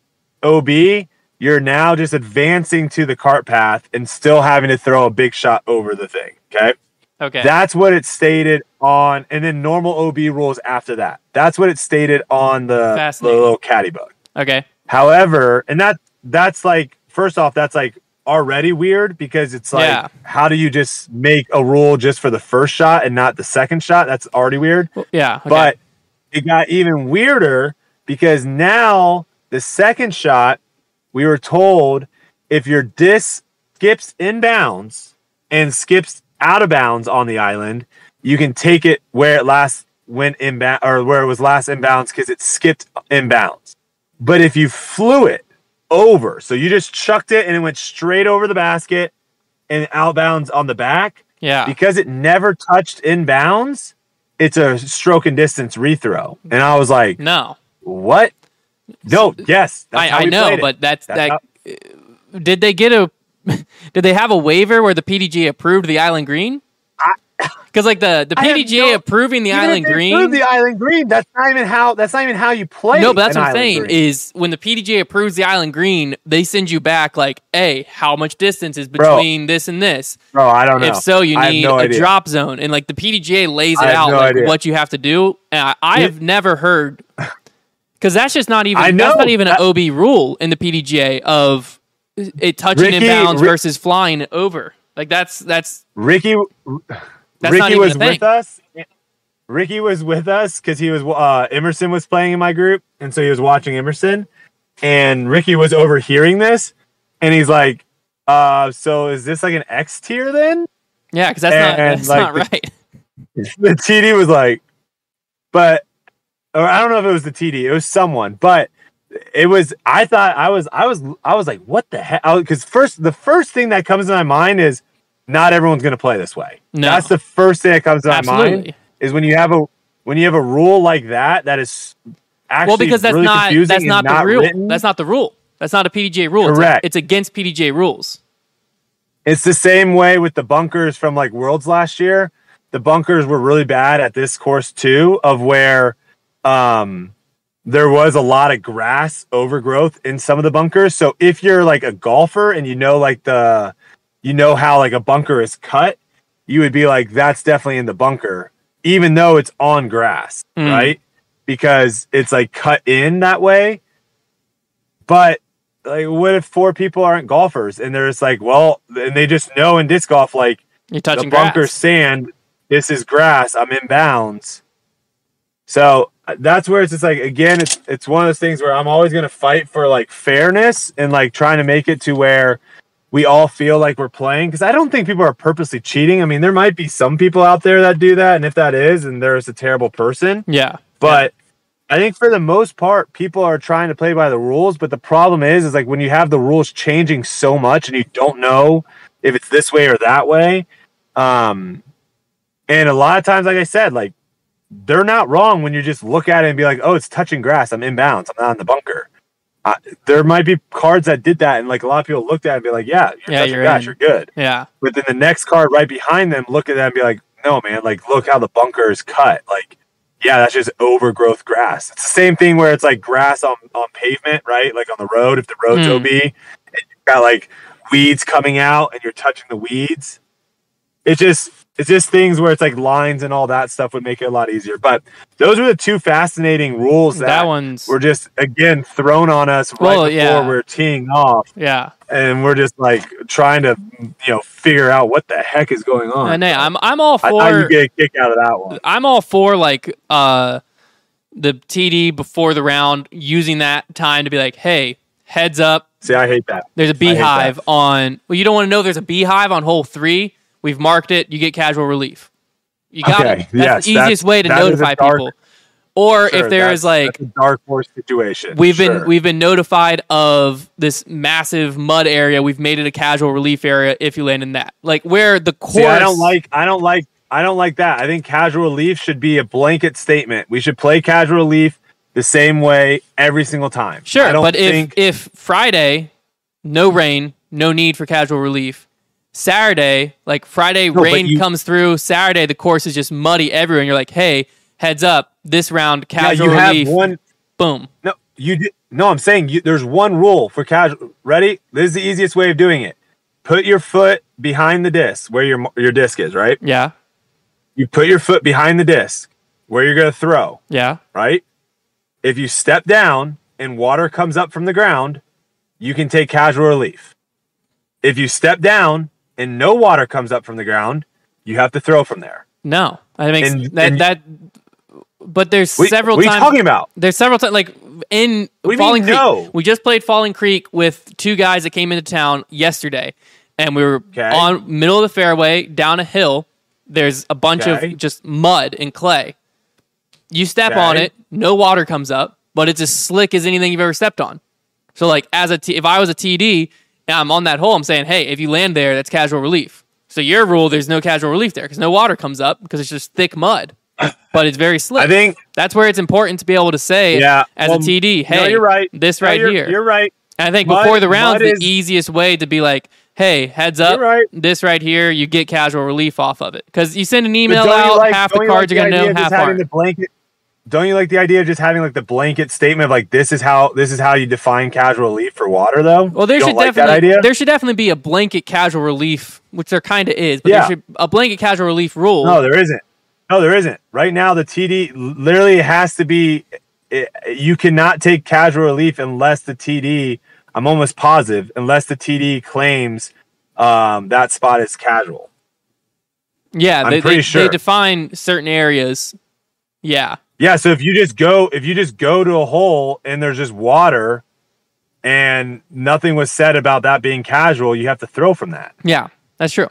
OB, you're now just advancing to the cart path and still having to throw a big shot over the thing. Okay? Okay. That's what it stated on, and then normal OB rules after that. That's what it stated on the little caddy book. Okay. However, and that's like, first off, that's like already weird because it's like, how do you just make a rule just for the first shot and not the second shot? That's already weird. Well, yeah. Okay. But it got even weirder because now the second shot, we were told if your disc skips inbounds and skips out of bounds on the island, you can take it where it last went inbound or where it was last inbounds because it skipped inbounds. But if you flew it over, so you just chucked it and it went straight over the basket and outbounds on the back, because it never touched inbounds, it's a stroke and distance rethrow. And I was like, no, what? No, yes, that's I know, but that's that. Did they get a? Did they have a waiver where the PDGA approved the island green? Because like the PDGA approving the island green, approve the island green. That's not even how you play. No, but that's what I'm saying green. Is when the PDGA approves the island green, they send you back like, hey, how much distance is between this and this? Bro, I don't know. If so, you need a drop zone, and like the PDGA lays it out like what you have to do. And I have never heard, because that's just not even that's not even an OB rule in the PDGA of it touching inbounds versus flying over. Like that's Ricky. That's Ricky was with us. Ricky was with us because he was Emerson was playing in my group, and so he was watching Emerson. And Ricky was overhearing this, and he's like, "So is this like an X tier then?" Yeah, because that's like, not right. The TD was like, or I don't know if it was the TD. It was someone, but it was. I thought I was like, "What the heck?" Because the first thing that comes to my mind is, not everyone's going to play this way. No. That's the first thing that comes to my mind is when you have a rule like that is actually because that's really not confusing. That's not the rule. Written. That's not the rule. That's not a PDGA rule. Correct. It's against PDGA rules. It's the same way with the bunkers from like Worlds last year. The bunkers were really bad at this course too, of where there was a lot of grass overgrowth in some of the bunkers. So if you're like a golfer and you know how like a bunker is cut, you would be like, that's definitely in the bunker, even though it's on grass, right? Because it's like cut in that way. But like what if 4 people aren't golfers and they're just like, well, and they just know in disc golf, like You're touching the bunker's grass. sand, this is grass, I'm in bounds. So that's where it's just like, again, it's one of those things where I'm always going to fight for like fairness and like trying to make it to where we all feel like we're playing. Cause I don't think people are purposely cheating. I mean, there might be some people out there that do that. And if that is, and there's a terrible person, Yeah. but I think for the most part, people are trying to play by the rules. But the problem is like when you have the rules changing so much and you don't know if it's this way or that way. And a lot of times, like I said, like, they're not wrong when you just look at it and be like, oh, it's touching grass. I'm inbounds. I'm not in the bunker. There might be cards that did that. And like a lot of people looked at it and be like, yeah, you're touching grass. You're good. Yeah. But then the next card right behind them, look at that and be like, no, man, like, look how the bunker is cut. Like, yeah, that's just overgrowth grass. It's the same thing where it's like grass on pavement, right? Like on the road, if the road's OB, and you've got like weeds coming out and you're touching the weeds. It's just things where it's like lines and all that stuff would make it a lot easier. But those are the 2 fascinating rules that were just, again, thrown on us right before we're teeing off. Yeah. And we're just like trying to, figure out what the heck is going on. And hey, I'm all for. I thought you get a kick out of that one. I'm all for like the TD before the round, using that time to be like, hey, heads up. See, I hate that. There's a beehive on. Well, you don't want to know there's a beehive on hole 3. We've marked it. You get casual relief. You got it. That's the easiest way to notify people. Or if there is like a dark horse situation, we've been notified of this massive mud area. We've made it a casual relief area if you land in that. Like where the course. See, I don't like that. I think casual relief should be a blanket statement. We should play casual relief the same way every single time. Sure, but if Friday, no rain, no need for casual relief. Saturday, like Friday, rain comes through. Saturday, the course is just muddy everywhere. And you're like, hey, heads up, this round, casual relief. Boom. No, you did. No, I'm saying there's one rule for casual. Ready? This is the easiest way of doing it. Put your foot behind the disc where your disc is, right? Yeah. You put your foot behind the disc where you're going to throw. Yeah. Right? If you step down and water comes up from the ground, you can take casual relief. If you step down and no water comes up from the ground, you have to throw from there. No, I mean but there's several times. What are you talking about? There's several times, like in Falling Creek. No. We just played Falling Creek with 2 guys that came into town yesterday, and we were on middle of the fairway down a hill. There's a bunch of just mud and clay. You step on it, no water comes up, but it's as slick as anything you've ever stepped on. So, like, if I was a TD. And I'm on that hole, I'm saying, hey, if you land there, that's casual relief. So your rule, there's no casual relief there because no water comes up because it's just thick mud. But it's very slick. I think that's where it's important to be able to say as a TD, hey, you're right. This right here. You're right. And I think before the round, the easiest way to be like, hey, heads up, this right here, you get casual relief off of it. Because you send an email out, half the cards are going to know, half aren't. Don't you like the idea of just having like the blanket statement of like this is how you define casual relief for water though? Well, there should definitely be a blanket casual relief, which there kind of is, but there should a blanket casual relief rule. No, there isn't. Right now the TD literally has to be you cannot take casual relief unless the TD, I'm almost positive, unless the TD claims that spot is casual. Yeah, I'm pretty sure. They define certain areas. Yeah. Yeah, so if you just go to a hole and there's just water and nothing was said about that being casual, you have to throw from that. Yeah, that's true.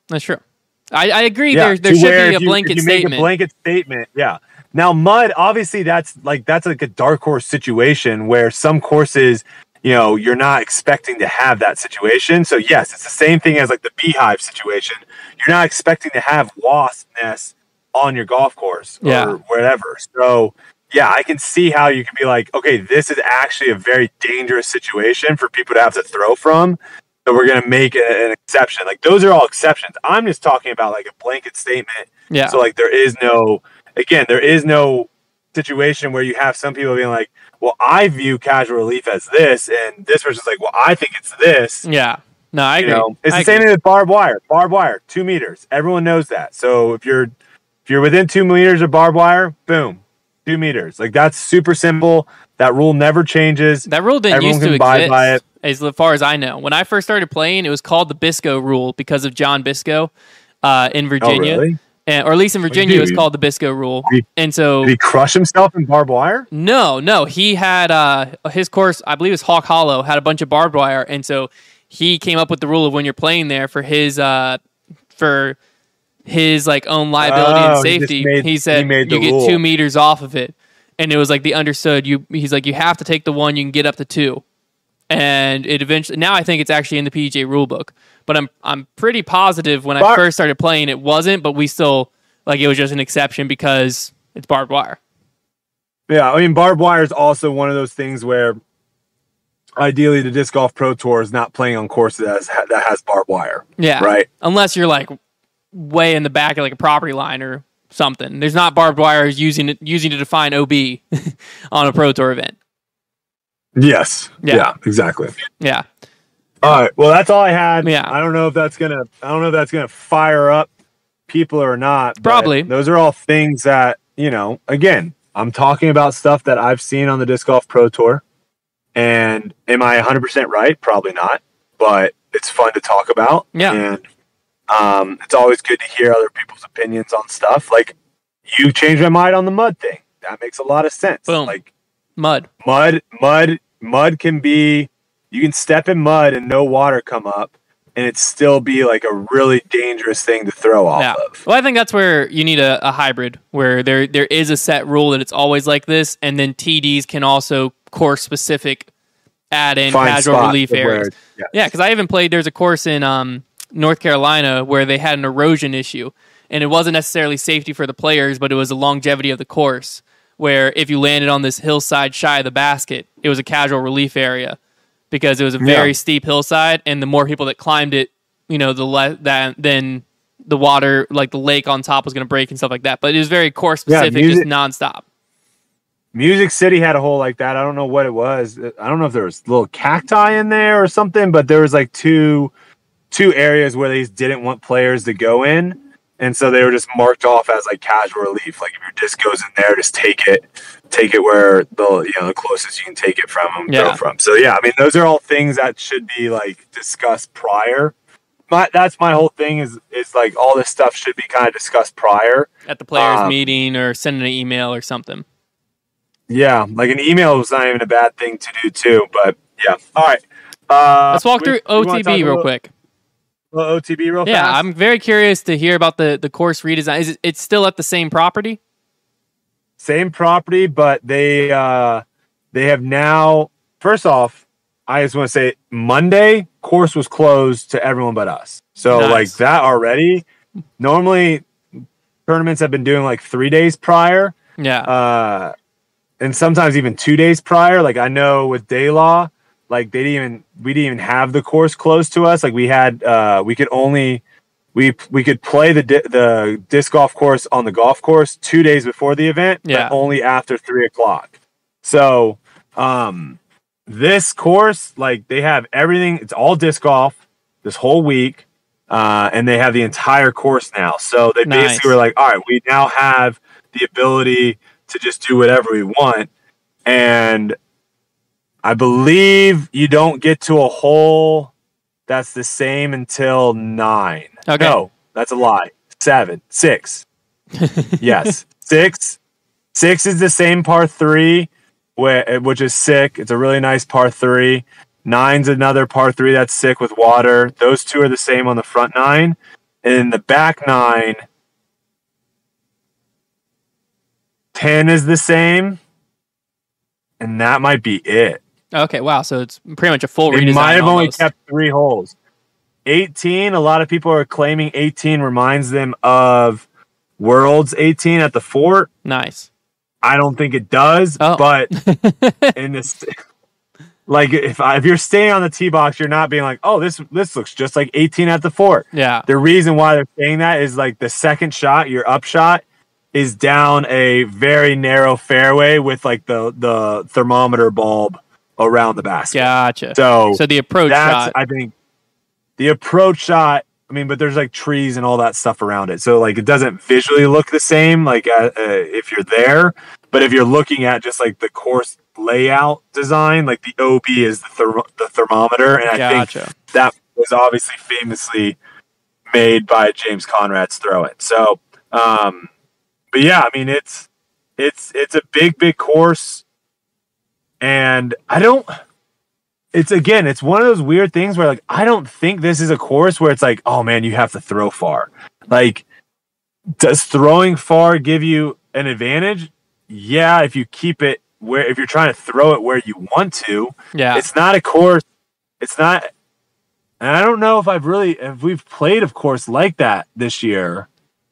I agree. There should be a blanket statement. Make a blanket statement, yeah. Now mud, obviously that's like a dark horse situation where some courses, you're not expecting to have that situation. So yes, it's the same thing as like the beehive situation. You're not expecting to have wasp nests on your golf course or whatever. So yeah, I can see how you can be like, okay, this is actually a very dangerous situation for people to have to throw from. So we're going to make an exception. Like those are all exceptions. I'm just talking about like a blanket statement. Yeah. So like there is no situation where you have some people being like, well, I view casual relief as this, and this person's like, well, I think it's this. Yeah. No, I agree. It's the same thing with barbed wire. Barbed wire, 2 meters. Everyone knows that. So if you're within 2 meters of barbed wire, boom, 2 meters. Like that's super simple. That rule never changes. That rule didn't used to exist. as far as I know. When I first started playing, it was called the Bisco rule because of John Bisco in Virginia. Oh, really? Or at least in Virginia, it was called the Bisco rule. And so, did he crush himself in barbed wire? No. He had his course, I believe it was Hawk Hollow, had a bunch of barbed wire. And so he came up with the rule of when you're playing there for his like own liability and safety. He said you get rule. 2 meters off of it. And it was like the understood. He's like, you have to take the 1, you can get up to 2. And it eventually, now I think it's actually in the PGA rulebook. But I'm pretty positive when I first started playing, it wasn't. But we still, like, it was just an exception because it's barbed wire. Yeah, I mean, barbed wire is also one of those things where ideally the Disc Golf Pro Tour is not playing on courses that has barbed wire. Yeah. Right? Unless you're, like, way in the back of, like, a property line or something. There's not barbed wire using to define OB on a Pro Tour event. Yes. Yeah, exactly. Yeah. All right. Well, that's all I had. Yeah. I don't know if that's gonna fire up people or not. Probably. Those are all things that, again, I'm talking about stuff that I've seen on the Disc Golf Pro Tour. And am I 100% right? Probably not. But it's fun to talk about. Yeah. And it's always good to hear other people's opinions on stuff. Like, you changed my mind on the mud thing. That makes a lot of sense. Boom. Like, Mud can be, you can step in mud and no water come up and it still be like a really dangerous thing to throw off of. Well, I think that's where you need a hybrid where there is a set rule that it's always like this, and then TDs can also course specific add in casual relief areas. Yeah, because I even played, there's a course in North Carolina where they had an erosion issue, and it wasn't necessarily safety for the players, but it was the longevity of the course, where if you landed on this hillside shy of the basket, it was a casual relief area because it was a very steep hillside, and the more people that climbed it, then the water, like the lake on top, was going to break and stuff like that. But it was very course specific, just nonstop. Music City had a hole like that. I don't know what it was. I don't know if there was little cacti in there or something, but there was like two areas where they didn't want players to go in. And so they were just marked off as like casual relief. Like if your disc goes in there, just take it where the closest you can take it from go from. So yeah, I mean, those are all things that should be like discussed prior. That's my whole thing is like all this stuff should be kind of discussed prior at the players meeting or sending an email or something. Yeah, like an email was not even a bad thing to do too. But yeah, all right. Let's walk through OTB real quick. OTB real fast? Yeah, I'm very curious to hear about the course redesign. It's still at the same property? Same property, but they have now, first off, I just want to say Monday, course was closed to everyone but us. So like that already. Normally tournaments have been doing like 3 days prior. Yeah. And sometimes even 2 days prior. Like I know with De La, like we didn't even have the course closed to us. Like we had, we could play the disc golf course on the golf course 2 days before the event, but only after 3:00. So, this course, like they have everything. It's all disc golf this whole week. And they have the entire course now. So they basically were like, all right, we now have the ability to just do whatever we want. And I believe you don't get to a hole that's the same until 9. Okay. No, that's a lie. 7, 6. Yes. 6 is the same par 3, which is sick. It's a really nice par 3. 9's another par 3 that's sick with water. Those two are the same on the front 9. And the back 9, 10 is the same. And that might be it. Okay, wow. So it's pretty much a full redesign. They might have almost. only kept 3 holes. 18, a lot of people are claiming 18 reminds them of Worlds 18 at the Fort. Nice. I don't think it does, but in this, like if you're staying on the tee box, you're not being like, oh, this looks just like 18 at the Fort. Yeah. The reason why they're saying that is like the second shot, your up shot, is down a very narrow fairway with like the thermometer bulb around the basket. Gotcha. So the approach shot. I think the approach shot I mean, but there's like trees and all that stuff around it. So like it doesn't visually look the same like if you're there. But if you're looking at just like the course layout design, like the OB is the thermometer. And I think that was obviously famously made by James Conrad's Throw It. So, but yeah, I mean, it's a big course. And it's one of those weird things where like, I don't think this is a course where it's like, oh man, you have to throw far. Like, does throwing far give you an advantage? Yeah, if you keep it if you're trying to throw it where you want to. Yeah. It's not a course. It's not, and I don't know if we've played a course like that this year.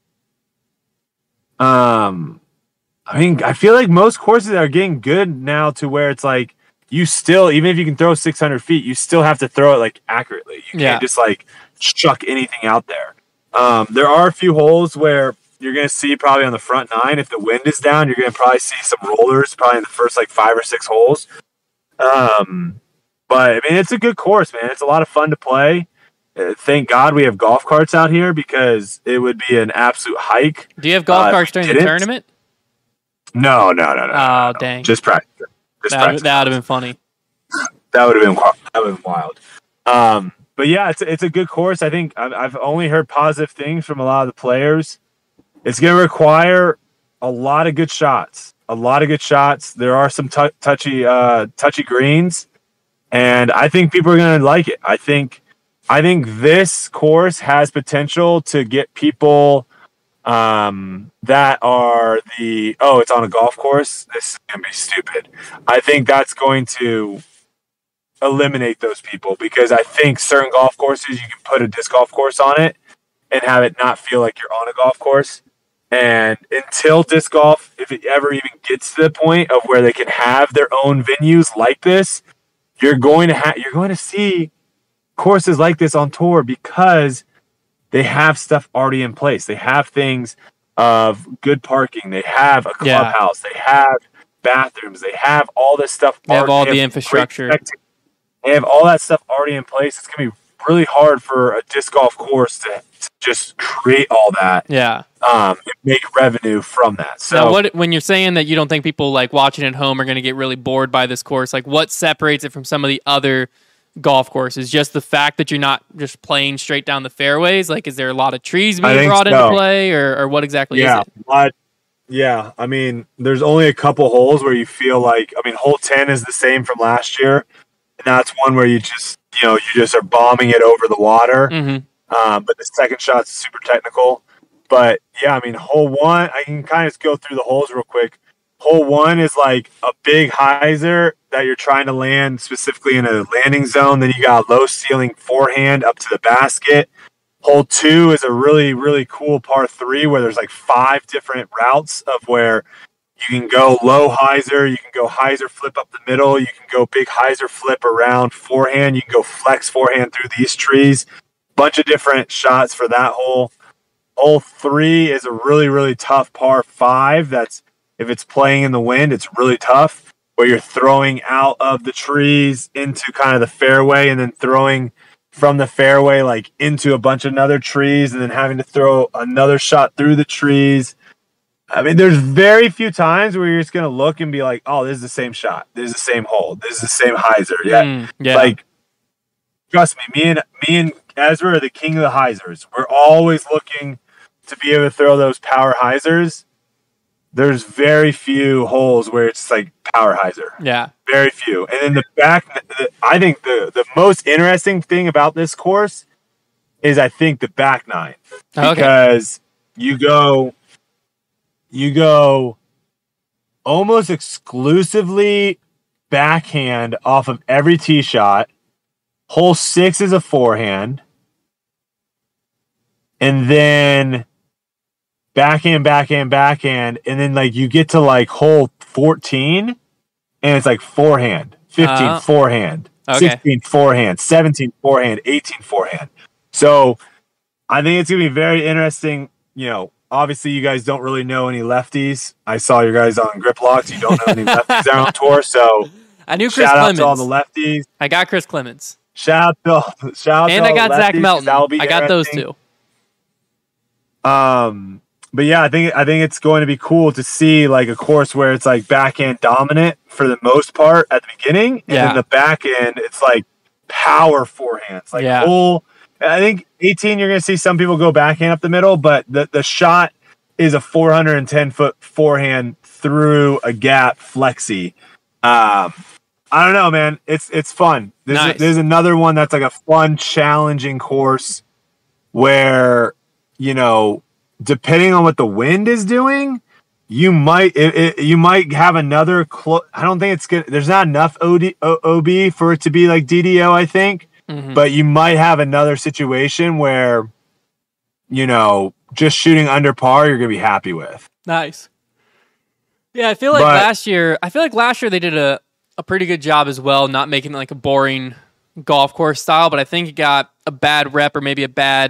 I mean, I feel like most courses are getting good now to where it's like, you still, even if you can throw 600 feet, you still have to throw it like accurately. You can't just like chuck anything out there. There are a few holes where you're going to see probably on the front nine, if the wind is down, you're going to probably see some rollers probably in the first like 5 or 6 holes. But I mean, it's a good course, man. It's a lot of fun to play. Thank God we have golf carts out here because it would be an absolute hike. Do you have golf carts during the tournament? No. Oh, dang. Just practice. That would have been funny. That would have been wild. But yeah, it's a good course. I think I've only heard positive things from a lot of the players. It's going to require a lot of good shots. There are some touchy greens, and I think people are going to like it. I think this course has potential to get people that are it's on a golf course. This is going to be stupid. I think that's going to eliminate those people because I think certain golf courses you can put a disc golf course on it and have it not feel like you're on a golf course. And until disc golf, if it ever even gets to the point of where they can have their own venues like this, you're going to see courses like this on tour because they have stuff already in place. They have things of good parking. They have a clubhouse. They have bathrooms. They have all this stuff. They have all the infrastructure. They have all that stuff already in place. It's going to be really hard for a disc golf course to just create all that. Yeah. And make revenue from that. So now when you're saying that you don't think people like watching at home are going to get really bored by this course, like what separates it from some of the other golf courses? Just the fact that you're not just playing straight down the fairways? Like, is there a lot of trees being brought into play or what exactly is it? Yeah. I mean, there's only a couple holes where you feel like, I mean, hole 10 is the same from last year. And that's one where you just are bombing it over the water. Mm-hmm. But the second shot's super technical. But yeah, I mean, hole 1, I can kind of go through the holes real quick. Hole 1 is like a big hyzer that you're trying to land specifically in a landing zone. Then you got a low ceiling forehand up to the basket. Hole 2 is a really, really cool par 3 where there's like 5 different routes of where you can go low hyzer, you can go hyzer flip up the middle, you can go big hyzer flip around forehand, you can go flex forehand through these trees. Bunch of different shots for that hole. Hole 3 is a really, really tough par 5. That's, if it's playing in the wind, it's really tough, where you're throwing out of the trees into kind of the fairway and then throwing from the fairway like into a bunch of other trees and then having to throw another shot through the trees. I mean, there's very few times where you're just going to look and be like, oh, this is the same shot. This is the same hole. This is the same hyzer. Yeah. Like, trust me and Ezra are the king of the hyzers. We're always looking to be able to throw those power hyzers. There's very few holes where it's like power hyzer. Yeah. Very few. And then I think the most interesting thing about this course is I think the back nine. Because you go almost exclusively backhand off of every tee shot. Hole 6 is a forehand. And then backhand. And then like you get to like hole 14 and it's like forehand. 15 forehand. 16 forehand. 17 forehand. 18 forehand. So I think it's going to be very interesting. You know, obviously you guys don't really know any lefties. I saw you guys on Grip Locks. You don't know any lefties out on tour. So I knew Chris shout Clemens. out to all the lefties. I got Chris Clemens. Shout out And to I got lefties, Zach 'cause Melton. that'll be I got those interesting. two. But yeah, I think it's going to be cool to see like a course where it's like backhand dominant for the most part at the beginning, and Yeah. then the back end it's like power forehands. Like Yeah. I think 18 you're going to see some people go backhand up the middle, but the shot is a 410-foot forehand through a gap flexi. I don't know, man. It's fun. Nice. There's another one that's like a fun, challenging course where, you know, depending on what the wind is doing, you might have another. I don't think it's good. There's not enough OB for it to be like DDO, I think. Mhm. But you might have another situation where, you know, just shooting under par, you're gonna be happy with. Nice. Yeah, I feel like last year they did a pretty good job as well, not making it like a boring golf course style, but I think it got a bad rep or maybe a bad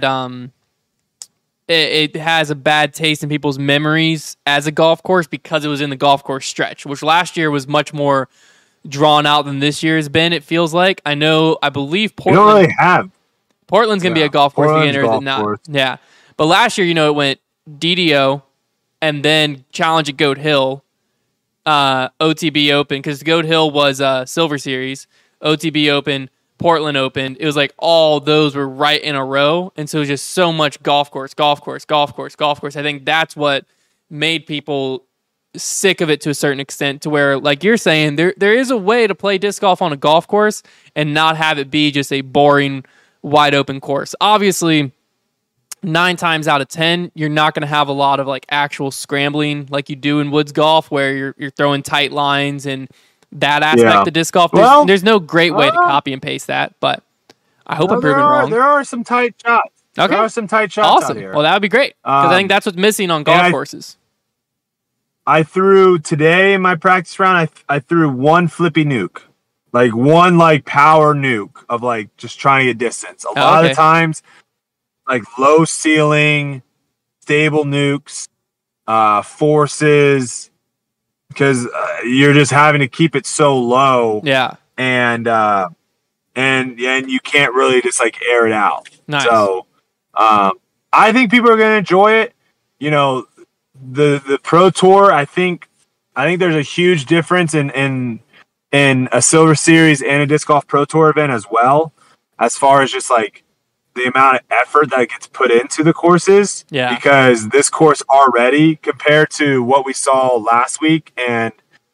it has a bad taste in people's memories as a golf course because it was in the golf course stretch, which last year was much more drawn out than this year has been, it feels like. I believe Portland. You don't really have. Portland's going to be a golf course Portland's beginner. golf Not, course. Yeah. But last year, it went DDO and then Challenge at Goat Hill, OTB Open, because Goat Hill was Silver Series, OTB Open, Portland Open. It was like all those were right in a row. And so it was just so much golf course. I think that's what made people sick of it to a certain extent, to where, like you're saying, there is a way to play disc golf on a golf course and not have it be just a boring, wide open course. Obviously, 9 times out of 10, you're not going to have a lot of like actual scrambling like you do in woods golf, where you're throwing tight lines and that aspect of disc golf. There's no great way to copy and paste that, but I hope I'm proven wrong. There are some tight shots. Okay. There are some tight shots Awesome. out here. Well, that would be great, because I think that's what's missing on golf courses. I threw today in my practice round. I threw one flippy nuke, like one like power nuke of like just trying to get distance. A lot of the times, like low ceiling, stable nukes, forces, because you're just having to keep it so low. Yeah, and you can't really just like air it out. Nice. So I think people are going to enjoy it. You know, the Pro Tour, I think there's a huge difference in a Silver Series and a Disc Golf Pro Tour event as well, as far as just like the amount of effort that gets put into the courses. Yeah. Because this course already, compared to what we saw last week, and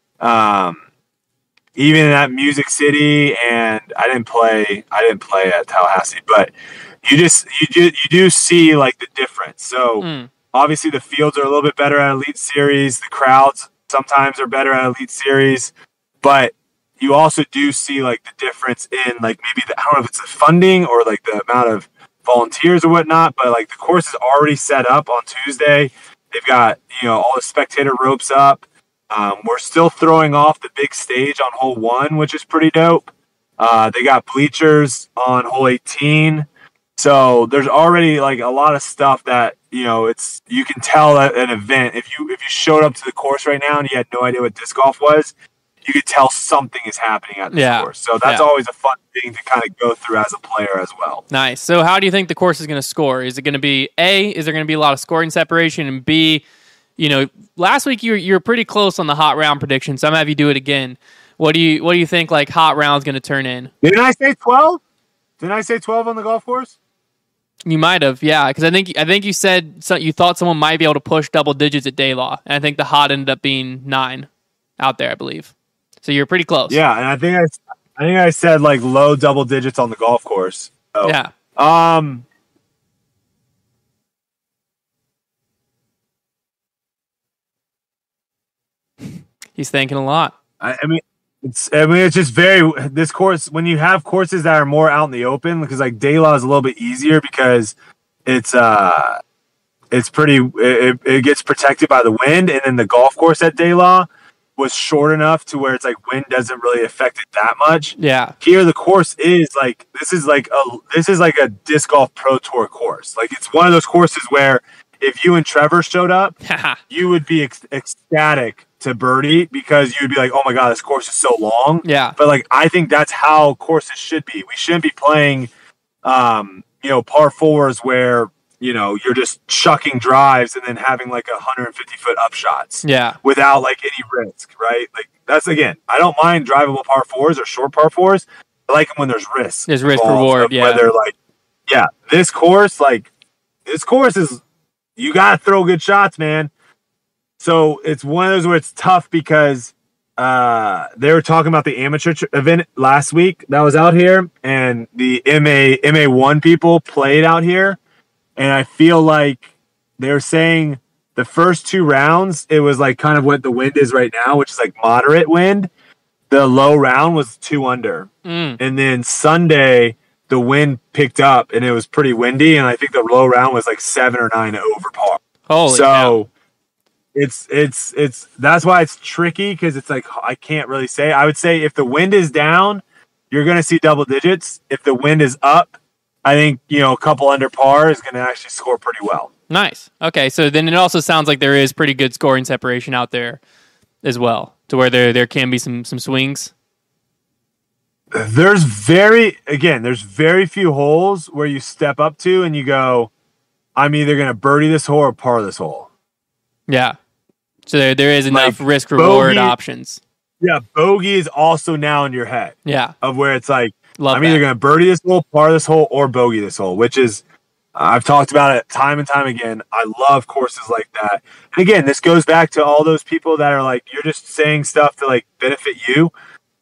even in that Music City, and I didn't play at Tallahassee, but you do see like the difference. So obviously the fields are a little bit better at Elite Series. The crowds sometimes are better at Elite Series, but you also do see like the difference in like maybe I don't know if it's the funding or like the amount of volunteers or whatnot, but like the course is already set up on Tuesday. They've got, all the spectator ropes up. We're still throwing off the big stage on hole 1, which is pretty dope. They got bleachers on hole 18. So there's already like a lot of stuff that, you can tell at an event. If you showed up to the course right now and you had no idea what disc golf was, you could tell something is happening at this course. So that's always a fun thing to kind of go through as a player as well. Nice. So how do you think the course is going to score? Is it going to be A, is there going to be a lot of scoring separation? And B, last week you were pretty close on the hot round prediction, so I'm going to have you do it again. What do you think like hot round's going to turn in? Didn't I say 12? Didn't I say 12 on the golf course? You might have, yeah, because I think you said you thought someone might be able to push double digits at Daylaw, and I think the hot ended up being 9 out there, I believe. So you're pretty close. Yeah, and I think I said like low double digits on the golf course. So, yeah. He's thinking a lot. It's just this course, when you have courses that are more out in the open, because like Daylaw is a little bit easier because it gets protected by the wind, and then the golf course at Daylaw was short enough to where it's like wind doesn't really affect it that much. Yeah. Here the course is like this is like a disc golf pro tour course. Like it's one of those courses where if you and Trevor showed up, you would be ecstatic to birdie because you'd be like, oh my God, this course is so long. Yeah. But like, I think that's how courses should be. We shouldn't be playing, par fours where, you're just chucking drives and then having like 150-foot upshots. Yeah. Without like any risk, right? Like that's, again, I don't mind drivable par fours or short par fours. I like them when there's risk. There's risk reward. Yeah. Whether like, this course is, you got to throw good shots, man. So it's one of those where it's tough because they were talking about the amateur event last week that was out here, and the MA1 people played out here. And I feel like they were saying the first 2 rounds, it was like kind of what the wind is right now, which is like moderate wind. The low round was 2 under. And then Sunday, the wind picked up and it was pretty windy. And I think the low round was like 7 or 9 over par. Holy so it's that's why it's tricky, because it's like, I can't really say. I would say if the wind is down, you're going to see double digits. If the wind is up, I think, a couple under par is going to actually score pretty well. Nice. Okay, so then it also sounds like there is pretty good scoring separation out there as well, to where there can be some swings. There's very few holes where you step up to and you go, I'm either going to birdie this hole or par this hole. Yeah. So there is enough risk-reward options. Yeah, bogey is also now in your head. Yeah. Of where it's like, I'm either going to birdie this hole, par this hole, or bogey this hole, which is, I've talked about it time and time again. I love courses like that. And again, this goes back to all those people that are like, you're just saying stuff to like benefit you.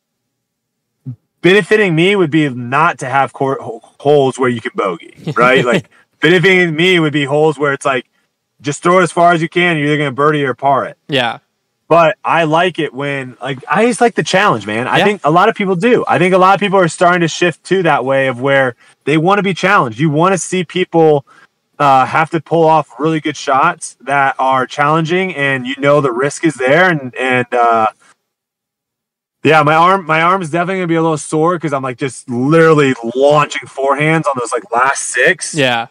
Benefiting me would be not to have holes where you can bogey, right? Like, benefiting me would be holes where it's like, just throw it as far as you can. You're either going to birdie or par it. Yeah. But I like it when, like, I just like the challenge, man. I think a lot of people do. I think a lot of people are starting to shift to that way of where they want to be challenged. You want to see people have to pull off really good shots that are challenging, and the risk is there. My arm is definitely gonna be a little sore because I'm like just literally launching forehands on those like last 6. Yeah.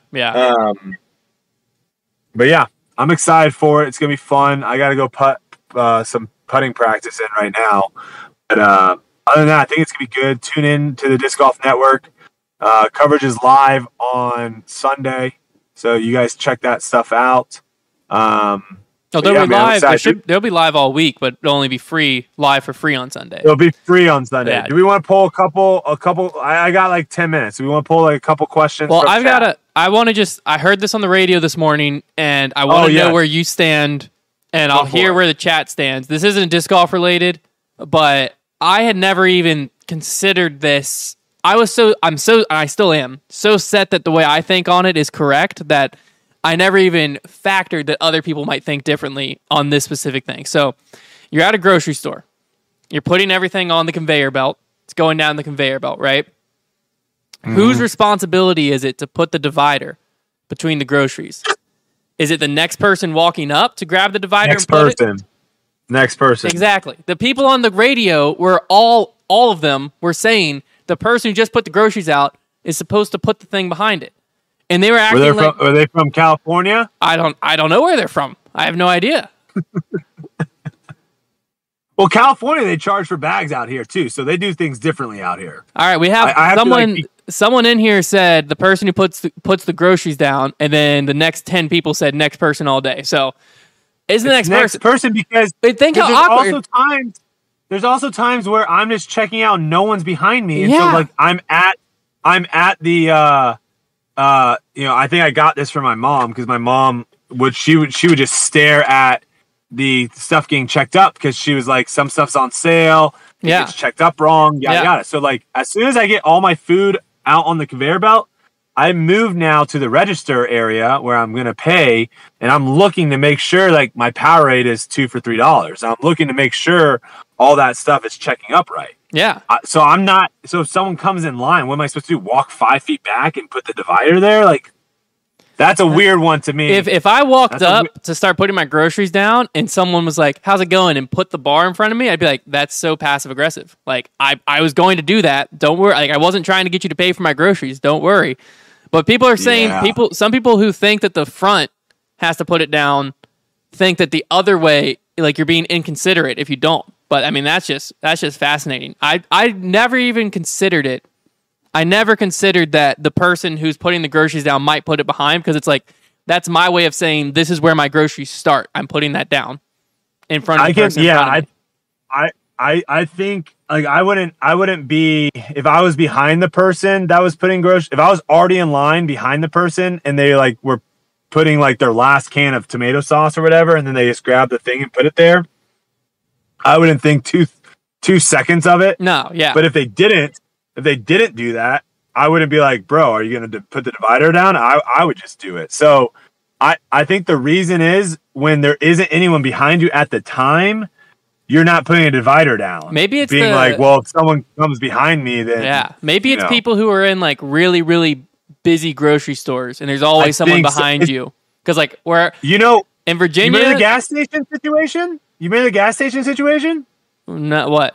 But yeah, I'm excited for it. It's gonna be fun. I got to go putt some putting practice in right now. But other than that, I think it's going to be good. Tune in to the Disc Golf Network. Coverage is live on Sunday, so you guys check that stuff out. They'll be live. They'll be live all week, but it'll only be live for free on Sunday. It'll be free on Sunday. Yeah. Do we want to pull a couple? I got like 10 minutes. Do we want to pull like a couple questions? Well, I heard this on the radio this morning, and I want to know where you stand. And I'll hear where the chat stands. This isn't disc golf related, but I had never even considered this. I still am so set that the way I think on it is correct that I never even factored that other people might think differently on this specific thing. So you're at a grocery store. You're putting everything on the conveyor belt. It's going down the conveyor belt, right? Mm-hmm. Whose responsibility is it to put the divider between the groceries? Is it the next person walking up to grab the divider and put it? Next person. Exactly. The people on the radio were all of them were saying the person who just put the groceries out is supposed to put the thing behind it. And they were acting are they from California? I don't know where they're from. I have no idea. Well, California, they charge for bags out here too, so they do things differently out here. All right, we have someone in here said the person who puts the groceries down, and then the next 10 people said next person all day. So it's the next person because think how awkward. There's also times where I'm just checking out and no one's behind me, and so like I'm at the I think I got this from my mom because my mom would just stare at the stuff getting checked up because she was like, some stuff's on sale. It gets checked up wrong. Yada. So like, as soon as I get all my food out on the conveyor belt, I move now to the register area where I'm going to pay. And I'm looking to make sure like my Powerade is 2 for $3. I'm looking to make sure all that stuff is checking up right. Yeah. So if someone comes in line, what am I supposed to do? Walk 5 feet back and put the divider there? Like, that's a weird one to me. If I walked up to start putting my groceries down and someone was like, how's it going? And put the bar in front of me, I'd be like, that's so passive aggressive. Like, I was going to do that. Don't worry. Like, I wasn't trying to get you to pay for my groceries. Don't worry. But people are saying, some people who think that the front has to put it down think that the other way you're being inconsiderate if you don't. But I mean, that's just fascinating. I never even considered it. I never considered that the person who's putting the groceries down might put it behind, because it's like, that's my way of saying this is where my groceries start. I'm putting that down in front of the person. I think like I wouldn't be, if I was behind the person that was putting groceries, if I was already in line behind the person and they like were putting like their last can of tomato sauce or whatever, and then they just grab the thing and put it there, I wouldn't think two seconds of it. No, yeah. But if they didn't do that, I wouldn't be like, bro, are you going to put the divider down? I would just do it. So I think the reason is when there isn't anyone behind you at the time, you're not putting a divider down. Maybe it's being like, well, if someone comes behind me, then yeah. Maybe it's people who are in like really, really busy grocery stores, and there's always someone behind you. Because like where in Virginia, you made the gas station situation. No, what?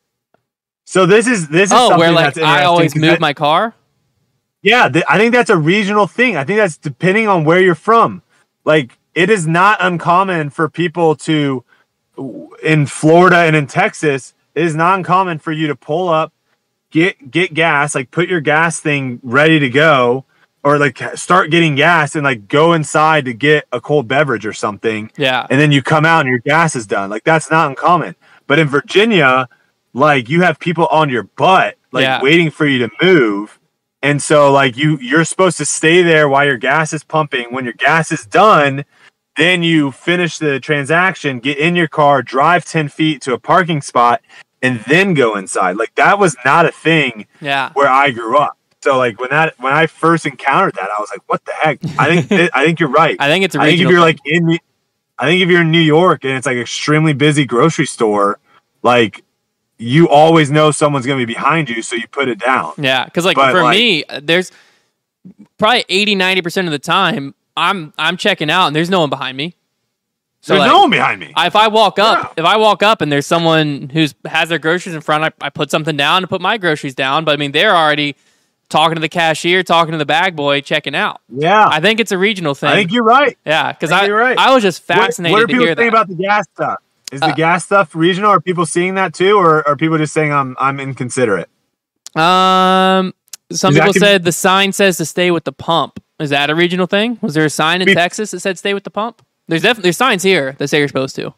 So this is something where like that's I always move my car. Yeah, I think that's a regional thing. I think that's depending on where you're from. Like, it is not uncommon for people to, in Florida and in Texas, it is not uncommon for you to pull up, get gas, like put your gas thing ready to go, or like start getting gas and like go inside to get a cold beverage or something. Yeah. And then you come out and your gas is done. Like, that's not uncommon. But in Virginia, like, you have people on your butt, like waiting for you to move. And so like you're supposed to stay there while your gas is pumping. When your gas is done, then you finish the transaction, get in your car, drive 10 feet to a parking spot, and then go inside. Like, that was not a thing where I grew up. So like when I first encountered that, I was like, what the heck? I think you're right. I think it's a I think if regional you're I think if you're in New York and it's like extremely busy grocery store, like, you always know someone's going to be behind you, so you put it down. Yeah, because like for me, there's probably 80-90% of the time I'm checking out and there's no one behind me. So there's like, no one behind me. If I walk up and there's someone who has their groceries in front, I put something down to put my groceries down. But I mean, they're already talking to the cashier, talking to the bag boy, checking out. Yeah, I think it's a regional thing. I think you're right. Yeah, because I was just fascinated what are to hear that. What are people saying about the gas stuff? Is the gas stuff regional? Are people seeing that too, or are people just saying I'm inconsiderate? Some people said the sign says to stay with the pump. Is that a regional thing? Was there a sign in Texas that said stay with the pump? There's signs here that say you're supposed to.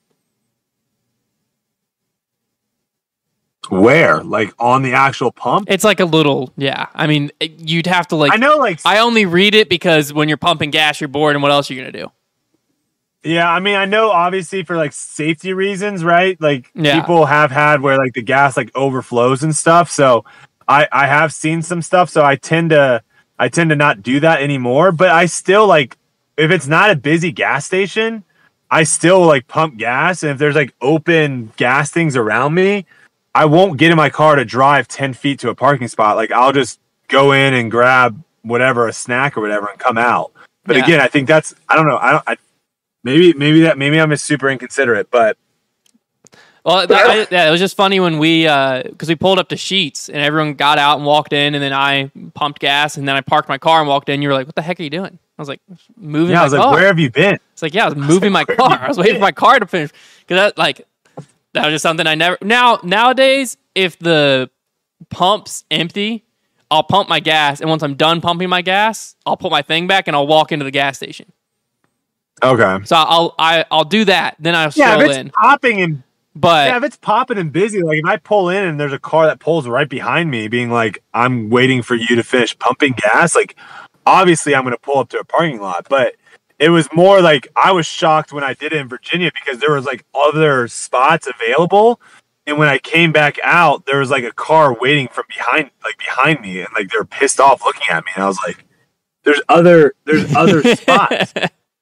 Where? Like on the actual pump? It's like a little, yeah. I mean, you'd have to like. I know, like I only read it because when you're pumping gas, you're bored, and what else are you gonna do? Yeah, I mean, I know obviously for like safety reasons, right? Like people have had where like the gas like overflows and stuff. So I have seen some stuff. So I tend to not do that anymore. But I still like, if it's not a busy gas station, I still like pump gas. And if there's like open gas things around me, I won't get in my car to drive 10 feet to a parking spot. Like, I'll just go in and grab whatever, a snack or whatever, and come out. But again, I think that's, I don't know. Maybe I'm just super inconsiderate, but well, it was just funny when because we pulled up to Sheetz and everyone got out and walked in, and then I pumped gas and then I parked my car and walked in. You were like, "What the heck are you doing?" I was like, "Moving." Yeah, I was like, "Where have you been?" It's like, "Yeah, I was moving my car. I was waiting for my car to finish." Because that was just something I never. Nowadays, if the pump's empty, I'll pump my gas, and once I'm done pumping my gas, I'll put my thing back and I'll walk into the gas station. Okay. So I'll do that. Then I'll stroll in. If it's popping and busy, like if I pull in and there's a car that pulls right behind me, being like, I'm waiting for you to finish pumping gas, like obviously I'm going to pull up to a parking lot. But it was more like I was shocked when I did it in Virginia because there was like other spots available, and when I came back out, there was like a car waiting from behind me, and like they were pissed off looking at me, and I was like, "There's other spots."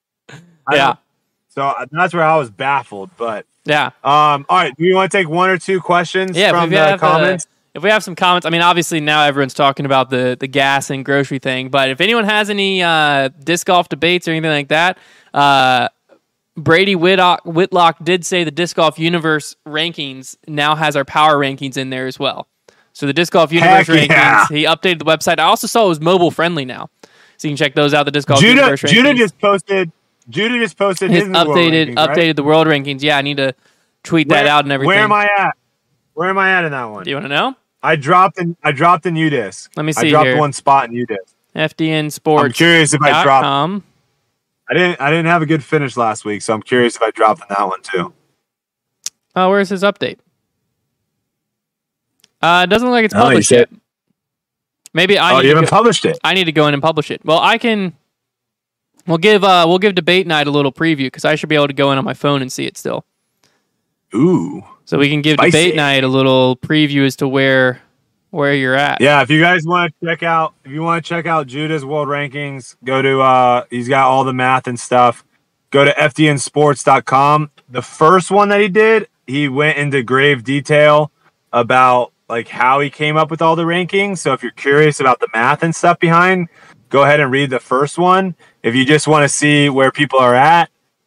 So that's where I was baffled, but all right. Do you want to take one or two questions from the comments? If we have some comments, I mean, obviously now everyone's talking about the gas and grocery thing, but if anyone has any disc golf debates or anything like that, Brady Whitlock did say the Disc Golf Universe rankings now has our power rankings in there as well. So the Disc Golf Universe rankings, he updated the website. I also saw it was mobile friendly now, so you can check those out. The Disc Golf Universe rankings. Judah just posted his his new world rankings, right? the world rankings. Yeah, I need to tweet that out and everything. Where am I at? Where am I at in that one? Do you want to know? I dropped in UDisc. Let me see. I dropped here. one spot in UDisc. FDN Sports. I'm curious if I dropped. I didn't have a good finish last week, so I'm curious if I dropped in that one too. Oh, where's his update? It doesn't look like it's published yet. Maybe I. You haven't published it. I need to go in and publish it. Well, I can. We'll give debate night a little preview because I should be able to go in on my phone and see it still. Ooh. So we can give debate night a little preview as to where you're at. Yeah, if you guys want to check out Judah's world rankings, go to he's got all the math and stuff. Go to fdnsports.com. The first one that he did, he went into grave detail about like how he came up with all the rankings. So if you're curious about the math and stuff behind, go ahead and read the first one. If you just want to see where people are at,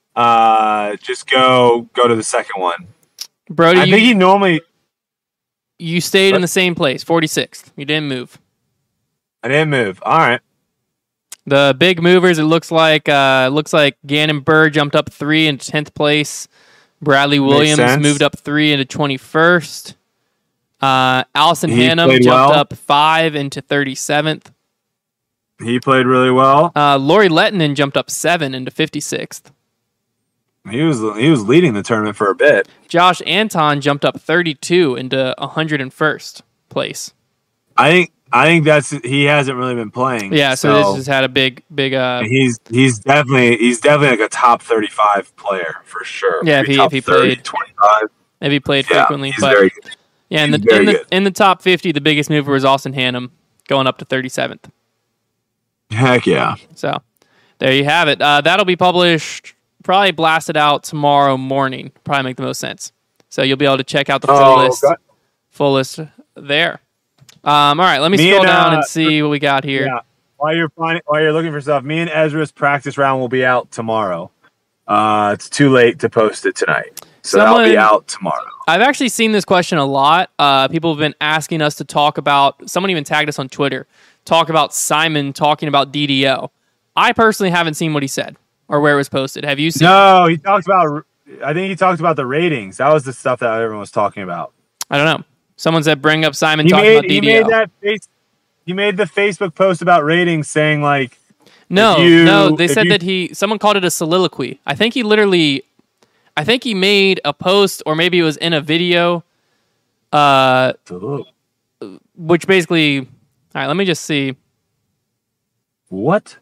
just go to the second one. Brody, I think he normally. You stayed in the same place, 46th. You didn't move. I didn't move. All right. The big movers, it looks like Gannon Burr jumped up 3 into 10th place. Bradley Williams moved up 3 into 21st. Allison Hannum jumped up 5 into 37th. He played really well. Lori Lettinen jumped up 7 into 56th. He was leading the tournament for a bit. Josh Anton jumped up 32 into 101st place. I think he hasn't really been playing. Yeah, so this has had a big. He's definitely like a top 35 player for sure. Yeah, if he 30, played 25. If he played frequently, he's very good. Yeah, in the top 50, the biggest mover was Austin Hannum, going up to 37th. Heck yeah! So there you have it. That'll be published. Probably blasted out tomorrow morning. Probably make the most sense. So you'll be able to check out the full list there. All right, let me scroll down and see what we got here. Yeah. While you're looking for stuff, me and Ezra's practice round will be out tomorrow. It's too late to post it tonight, so that'll be out tomorrow. I've actually seen this question a lot. People have been asking us to talk about. Someone even tagged us on Twitter. Talk about Simon talking about DDO. I personally haven't seen what he said or where it was posted. Have you seen? No, he talked about. I think he talked about the ratings. That was the stuff that everyone was talking about. I don't know. Someone said bring up Simon talking about DDO. He made the Facebook post about ratings saying like. No. They said that someone called it a soliloquy. I think he made a post, or maybe it was in a video. Which basically, all right. Let me just see. What?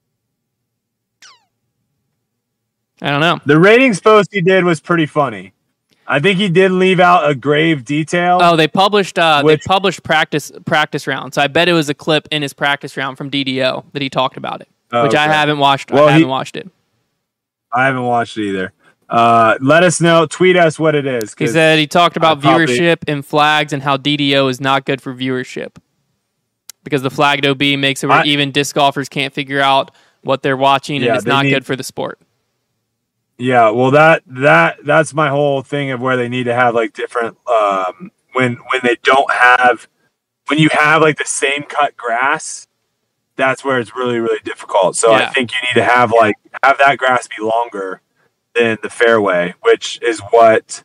I don't know. The ratings post he did was pretty funny. I think he did leave out a grave detail. Oh, they published practice round. So I bet it was a clip in his practice round from DDO that he talked about it, which I haven't watched. I haven't watched it. I haven't watched it either. Let us know. Tweet us what it is. He said he talked about viewership and flags and how DDO is not good for viewership because the flagged OB makes it where even disc golfers can't figure out what they're watching, and it's not good for the sport. Yeah, well, that's my whole thing of where they need to have like different when you have like the same cut grass, that's where it's really, really difficult. So I think you need to have that grass be longer than the fairway, which is what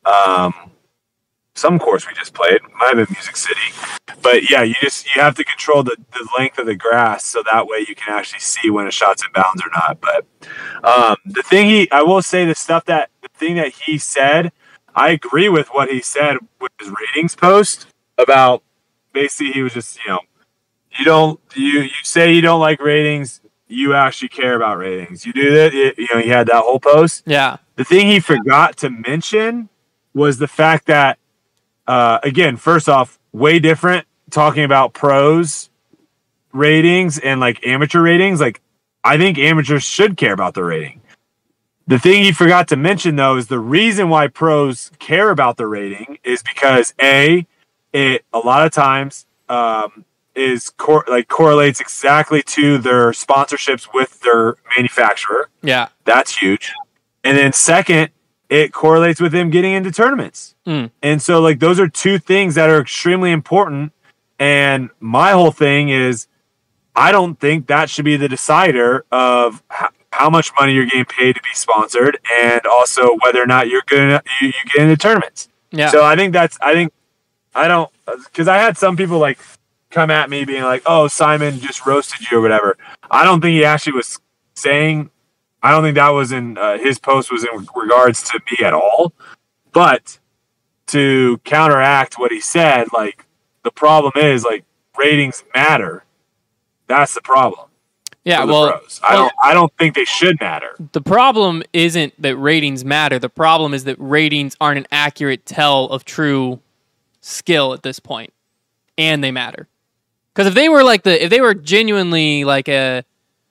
some course we just played. Might have been Music City. But yeah, you have to control the length of the grass so that way you can actually see when a shot's in bounds or not. But the thing that he said, I agree with what he said with his ratings post about basically he was just, you say you don't like ratings, you actually care about ratings. You do that, he had that whole post. Yeah. The thing he forgot to mention was the fact that again, first off, way different talking about pros ratings and like amateur ratings. Like, I think amateurs should care about the rating. The thing he forgot to mention though is the reason why pros care about the rating is because it a lot of times correlates exactly to their sponsorships with their manufacturer. Yeah, that's huge. And then second, it correlates with them getting into tournaments. And so like those are two things that are extremely important. And my whole thing is I don't think that should be the decider of how much money you're getting paid to be sponsored, and also whether or not you get into tournaments. Yeah. So I think I don't, because I had some people like come at me being like, "Oh, Simon just roasted you" or whatever. I don't think he actually was saying. I don't think that was in his post was in regards to me at all. But to counteract what he said, like the problem is like ratings matter. That's the problem. Yeah, pros. I don't think they should matter. The problem isn't that ratings matter. The problem is that ratings aren't an accurate tell of true skill at this point, and they matter. Because if they were genuinely like a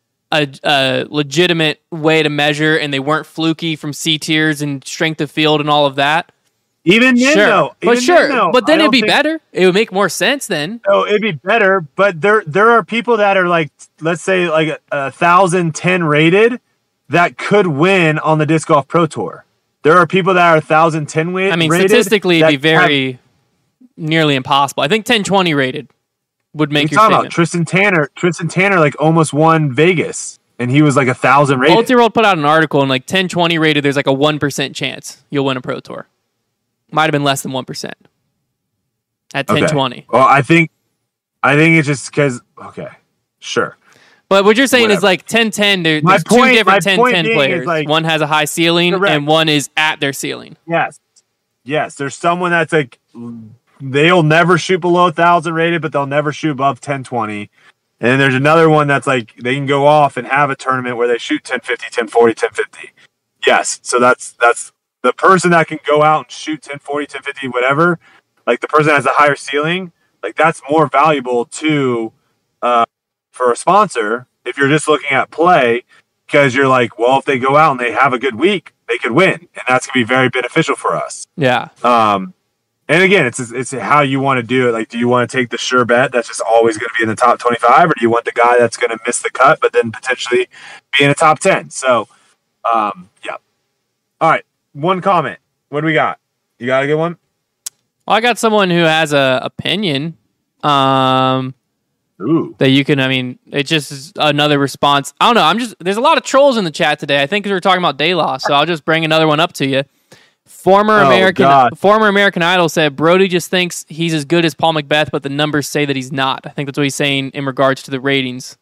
legitimate way to measure, and they weren't fluky from C tiers and strength of field and all of that, even then, sure. though, but then it'd be better. It would make more sense then. Oh, it'd be better. But there are people that are like, let's say, like 1,010 rated that could win on the Disc Golf Pro Tour. There are people that are 1,010 rated. I mean, statistically, it'd be nearly impossible. I think 1020 rated would make your statement. Tristan Tanner, like almost won Vegas, and he was like 1,000 rated. Ultiworld put out an article, and like 1020 rated, there's like a 1% chance you'll win a Pro Tour. Might have been less than 1% at 1020. Okay. Well, I think it's just because. Okay, sure. But what you're saying is like 1010. There's two different 1010 players. Like, one has a high ceiling, correct, and one is at their ceiling. Yes. There's someone that's like they'll never shoot below 1,000 rated, but they'll never shoot above 1020. And then there's another one that's like they can go off and have a tournament where they shoot 1050, 1040, 1050. Yes, so that's the person that can go out and shoot 1040, 1050, whatever. Like the person that has a higher ceiling, like that's more valuable to for a sponsor if you're just looking at play, because you're like, well, if they go out and they have a good week, they could win, and that's gonna be very beneficial for us. Yeah. And again, it's how you want to do it. Like, do you want to take the sure bet that's just always going to be in the top 25, or do you want the guy that's going to miss the cut but then potentially be in the top 10? So, yeah. All right, one comment. What do we got? You got a good one? Well, I got someone who has a opinion. Ooh. That you can. I mean, it's just another response. I don't know. There's a lot of trolls in the chat today. I think we were talking about De La, so I'll just bring another one up to you. Former American Idol said Brody just thinks he's as good as Paul McBeth, but the numbers say that he's not. I think that's what he's saying in regards to the ratings.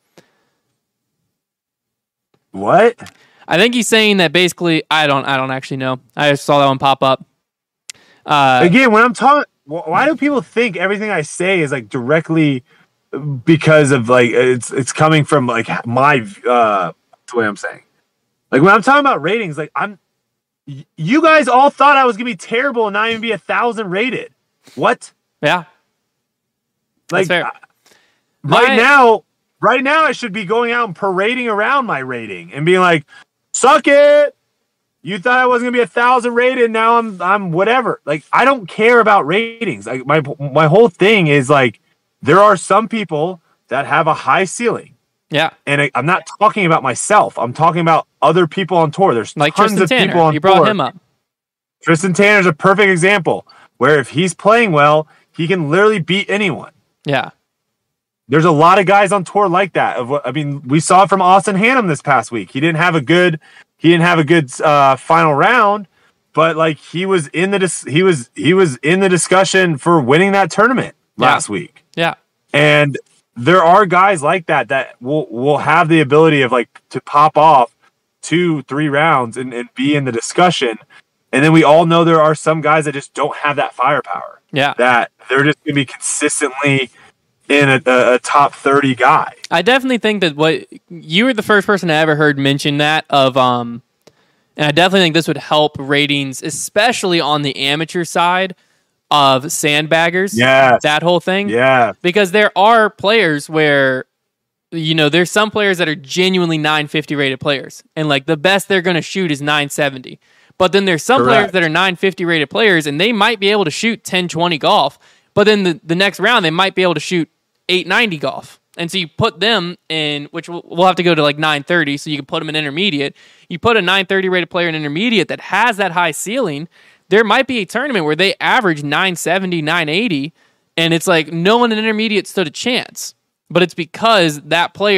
What? I think he's saying that basically. I don't actually know. I just saw that one pop up. Again, when I'm talking, why do people think everything I say is like directly because of like it's coming from like my the way I'm saying? Like when I'm talking about ratings, like you guys all thought I was gonna be terrible and not even be 1,000 rated. What? Yeah. Like right now, I should be going out and parading around my rating and being like, "Suck it! You thought I wasn't gonna be 1,000 rated. Now I'm whatever." Like I don't care about ratings. Like my whole thing is like there are some people that have a high ceiling. Yeah, and I'm not talking about myself. I'm talking about other people on tour. There's like tons Tristan of Tanner. people on tour. You brought him up. Tristan Tanner's a perfect example where if he's playing well, he can literally beat anyone. Yeah. There's a lot of guys on tour like that. We saw it from Austin Hannum this past week. He didn't have a good final round, but like he was in the discussion for winning that tournament last week. Yeah. And there are guys like that will have the ability of like to pop off 2-3 rounds and be in the discussion. And then we all know there are some guys that just don't have that firepower. Yeah. That they're just going to be consistently in a top 30 guy. I definitely think that what you were the first person I ever heard mention that of, and I definitely think this would help ratings, especially on the amateur side of sandbaggers. Yeah. That whole thing. Yeah. Because there are players where, there's some players that are genuinely 950 rated players. And like the best they're going to shoot is 970. But then there's some players that are 950 rated players and they might be able to shoot 1020 golf. But then the next round, they might be able to shoot 890 golf. And so you put them in, which we'll have to go to like 930, so you can put them in intermediate. You put a 930 rated player in intermediate that has that high ceiling, there might be a tournament where they average 970, 980, and it's like no one in intermediate stood a chance. But it's because that player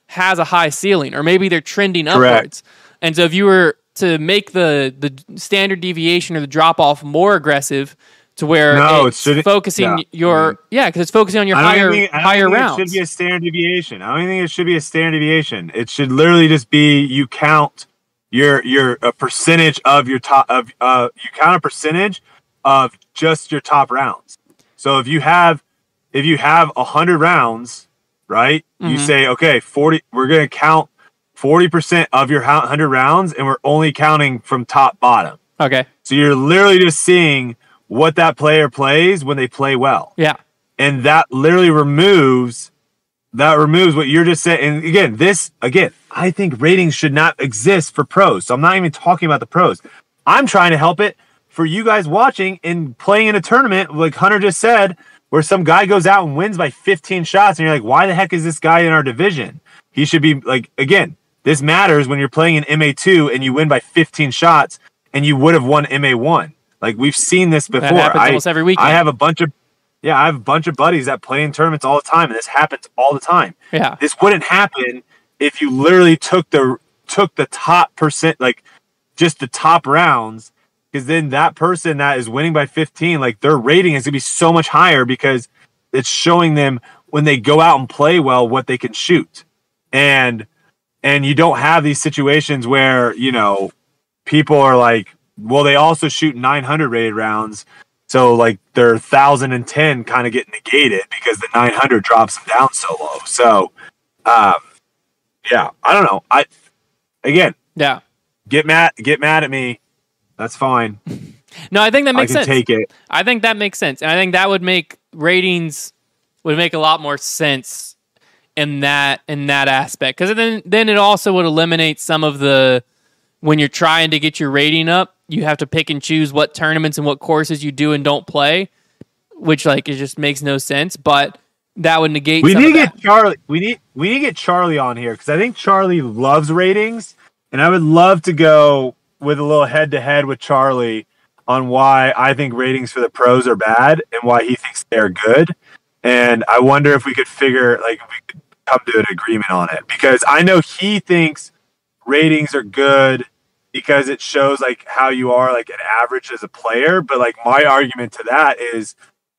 has a high ceiling, or maybe they're trending Correct. upwards. And so if you were to make the standard deviation or the drop off more aggressive, to where it's focusing because it's focusing on your higher rounds. It should be a standard deviation. I don't think it should be a standard deviation. It should literally just be you count a percentage of your top you count a percentage of just your top rounds. So if you have 100 rounds, right? You say, okay, 40. We're going to count 40% of your 100 rounds, and we're only counting from top bottom. Okay. So you're literally just seeing what that player plays when they play well. Yeah. And that literally removes what you're just saying. And again, I think ratings should not exist for pros. So I'm not even talking about the pros. I'm trying to help it for you guys watching and playing in a tournament, like Hunter just said, where some guy goes out and wins by 15 shots. And you're like, why the heck is this guy in our division? He should be like, again, this matters when you're playing in MA2 and you win by 15 shots and you would have won MA1. Like, we've seen this before. That happens almost every weekend. I have a bunch of buddies that play in tournaments all the time, and this happens all the time. Yeah. This wouldn't happen if you literally took the top percent, like just the top rounds, because then that person that is winning by 15, like their rating is going to be so much higher because it's showing them when they go out and play well what they can shoot. And you don't have these situations where, people are like, well, they also shoot 900 rated rounds. So, like, their 1,010 kind of get negated because the 900 drops them down so low. So, yeah, I don't know. Get mad at me. That's fine. No, I think that makes sense. I can take it. I think that makes sense. And I think that would make ratings a lot more sense in that aspect. Because then it also would eliminate some of the, when you're trying to get your rating up, you have to pick and choose what tournaments and what courses you do and don't play, which it just makes no sense. But that would negate. We need to get Charlie. We need to get Charlie on here because I think Charlie loves ratings, and I would love to go with a little head-to-head with Charlie on why I think ratings for the pros are bad and why he thinks they're good. And I wonder if we could if we could come to an agreement on it, because I know he thinks ratings are good because it shows like how you are like an average as a player. But like my argument to that is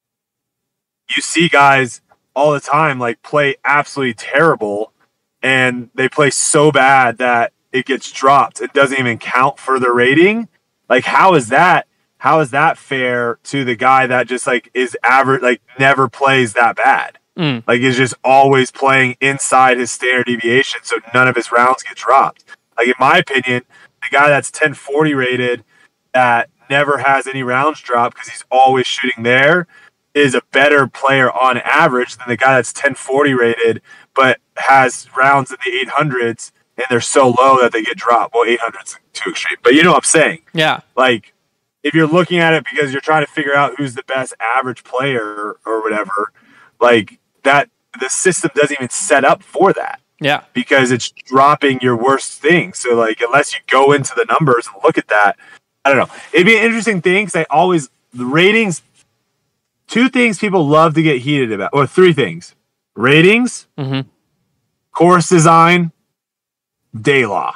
you see guys all the time like play absolutely terrible and they play so bad that it gets dropped. It doesn't even count for the rating. Like how is that fair to the guy that just like is average, like never plays that bad? Like is just always playing inside his standard deviation, so none of his rounds get dropped. Like in my opinion, the guy that's 1040 rated that never has any rounds dropped because he's always shooting there is a better player on average than the guy that's 1040 rated but has rounds in the 800s and they're so low that they get dropped. Well, 800's too extreme, but you know what I'm saying. Yeah. Like if you're looking at it because you're trying to figure out who's the best average player or whatever, like that the system doesn't even set up for that. Yeah. Because it's dropping your worst thing. So, like, unless you go into the numbers and look at that, I don't know. It'd be an interesting thing because the ratings, two things people love to get heated about, or three things: ratings, course design, day law.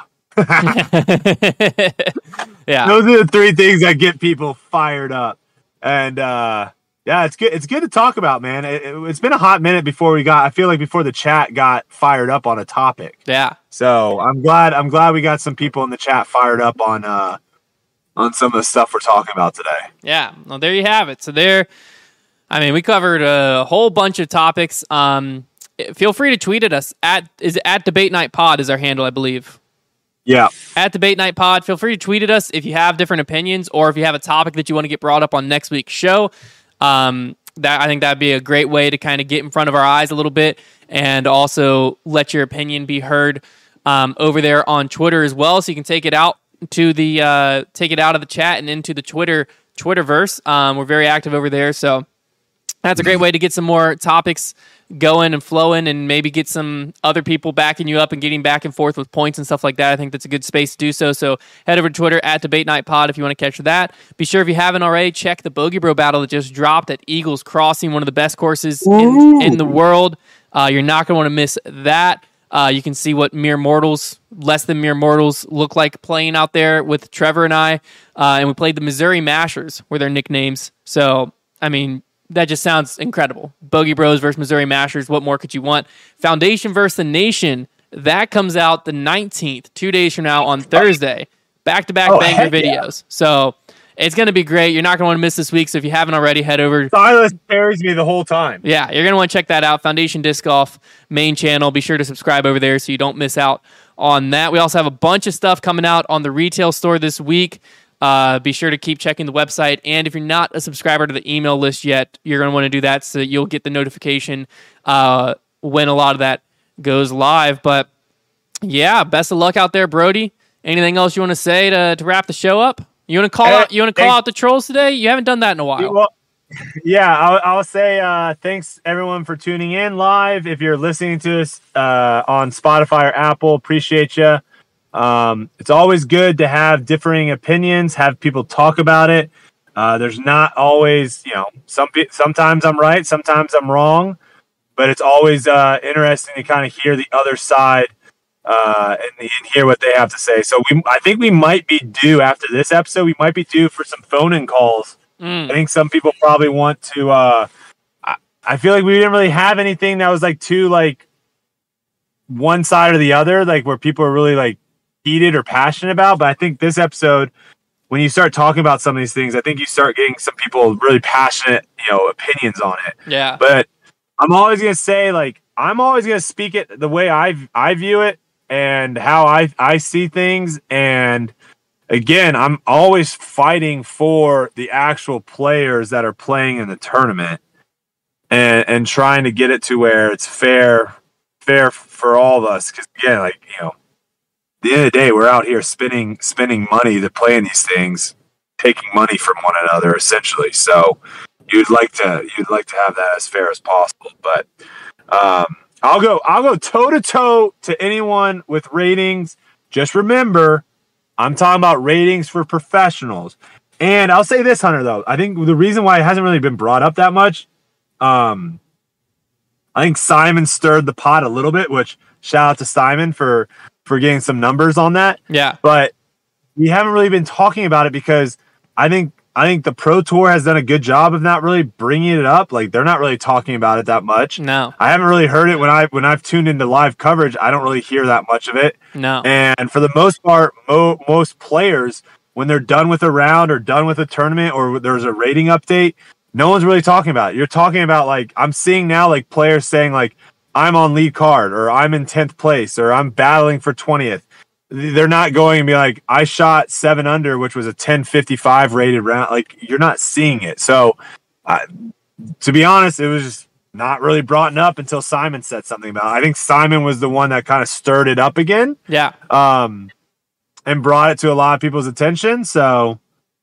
Yeah. Those are the three things that get people fired up. And, yeah, it's good. It's good to talk about, man. It's been a hot minute before the chat got fired up on a topic. Yeah. So I'm glad we got some people in the chat fired up on some of the stuff we're talking about today. Yeah. Well, there you have it. So we covered a whole bunch of topics. Feel free to tweet at us at Debate Night Pod is our handle, I believe. Yeah. At Debate Night Pod. Feel free to tweet at us if you have different opinions or if you have a topic that you want to get brought up on next week's show. I think that'd be a great way to kind of get in front of our eyes a little bit and also let your opinion be heard over there on Twitter as well. So you can take it out to take it out of the chat and into the Twitterverse. We're very active over there, so that's a great way to get some more topics going and flowing and maybe get some other people backing you up and getting back and forth with points and stuff like that. I think that's a good space to do so. So head over to Twitter at Debate Night Pod if you want to catch that. Be sure if you haven't already, check the Bogey Bro battle that just dropped at Eagles Crossing, one of the best courses in the world. You're not going to want to miss that. You can see what mere mortals, less than mere mortals, look like playing out there with Trevor and I. And we played the Missouri Mashers, were their nicknames. So, I mean, that just sounds incredible. Bogey Bros versus Missouri Mashers. What more could you want? Foundation versus the Nation. That comes out the 19th, 2 days from now on Thursday. Back-to-back banger videos. So it's going to be great. You're not going to want to miss this week. So if you haven't already, head over. Silas carries me the whole time. Yeah, you're going to want to check that out. Foundation Disc Golf main channel. Be sure to subscribe over there so you don't miss out on that. We also have a bunch of stuff coming out on the retail store this week. Be sure to keep checking the website. And if you're not a subscriber to the email list yet, you're going to want to do that so that you'll get the notification when a lot of that goes live. But yeah, best of luck out there, Brody. Anything else you want to say to wrap the show up? You want to call out? You want to call out the trolls today? You haven't done that in a while. Well, yeah, I'll say thanks everyone for tuning in live. If you're listening to us on Spotify or Apple, appreciate you. It's always good to have differing opinions, have people talk about it. There's not always, sometimes I'm right, sometimes I'm wrong, but it's always interesting to kind of hear the other side. And hear what they have to say. So I think we might be due after this episode. We might be due for some phone-in calls. I think some people probably want to. I feel like we didn't really have anything that was like too like one side or the other, like where people are really like heated or passionate about. But I think this episode, when you start talking about some of these things, I think you start getting some people really passionate, opinions on it. Yeah. But I'm always gonna say I'm always gonna speak it the way I view it. And how I see things. And again, I'm always fighting for the actual players that are playing in the tournament and trying to get it to where it's fair for all of us. Because again, at the end of the day, we're out here spending money to play in these things, taking money from one another essentially. So you'd like to have that as fair as possible. But I'll go toe to toe to anyone with ratings. Just remember, I'm talking about ratings for professionals. And I'll say this, Hunter, though. I think the reason why it hasn't really been brought up that much, I think Simon stirred the pot a little bit, which shout out to Simon for getting some numbers on that. Yeah. But we haven't really been talking about it because I think the Pro Tour has done a good job of not really bringing it up. Like, they're not really talking about it that much. No. I haven't really heard it when I've tuned into live coverage. I don't really hear that much of it. No. And for the most part, most players, when they're done with a round or done with a tournament or there's a rating update, no one's really talking about it. You're talking about, I'm seeing now, players saying, I'm on lead card or I'm in 10th place or I'm battling for 20th. They're not going and be like, I shot 7 under, which was a 1055 rated round. You're not seeing it. So, to be honest, it was just not really brought up until Simon said something about it. I think Simon was the one that kind of stirred it up again. Yeah. And brought it to a lot of people's attention. So,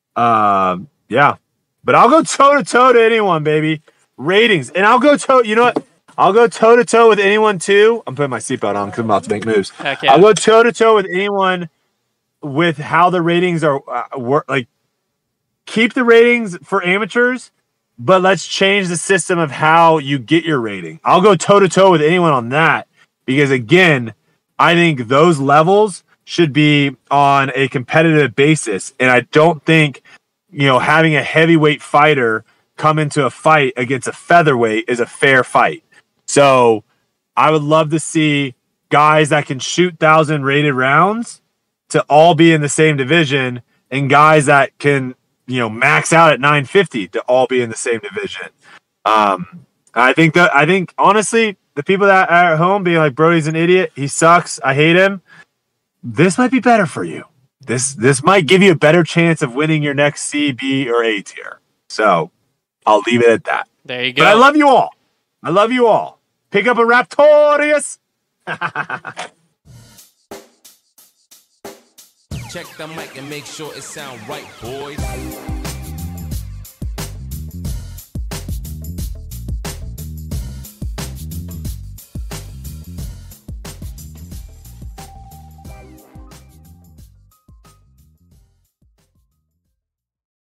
yeah. But I'll go toe to toe to anyone, baby. Ratings. And I'll go you know what? I'll go toe-to-toe with anyone, too. I'm putting my seatbelt on because I'm about to make moves. Heck yeah. I'll go toe-to-toe with anyone with how the ratings are work. Keep the ratings for amateurs, but let's change the system of how you get your rating. I'll go toe-to-toe with anyone on that because, again, I think those levels should be on a competitive basis. And I don't think, having a heavyweight fighter come into a fight against a featherweight is a fair fight. So I would love to see guys that can shoot 1,000 rated rounds to all be in the same division and guys that can, max out at 950 to all be in the same division. I think honestly, the people that are at home being like, Brody's an idiot. He sucks. I hate him. This might be better for you. This might give you a better chance of winning your next C, B, or A tier. So I'll leave it at that. There you go. But I love you all. Pick up a Raptorius. Check the mic and make sure it sound right, boys.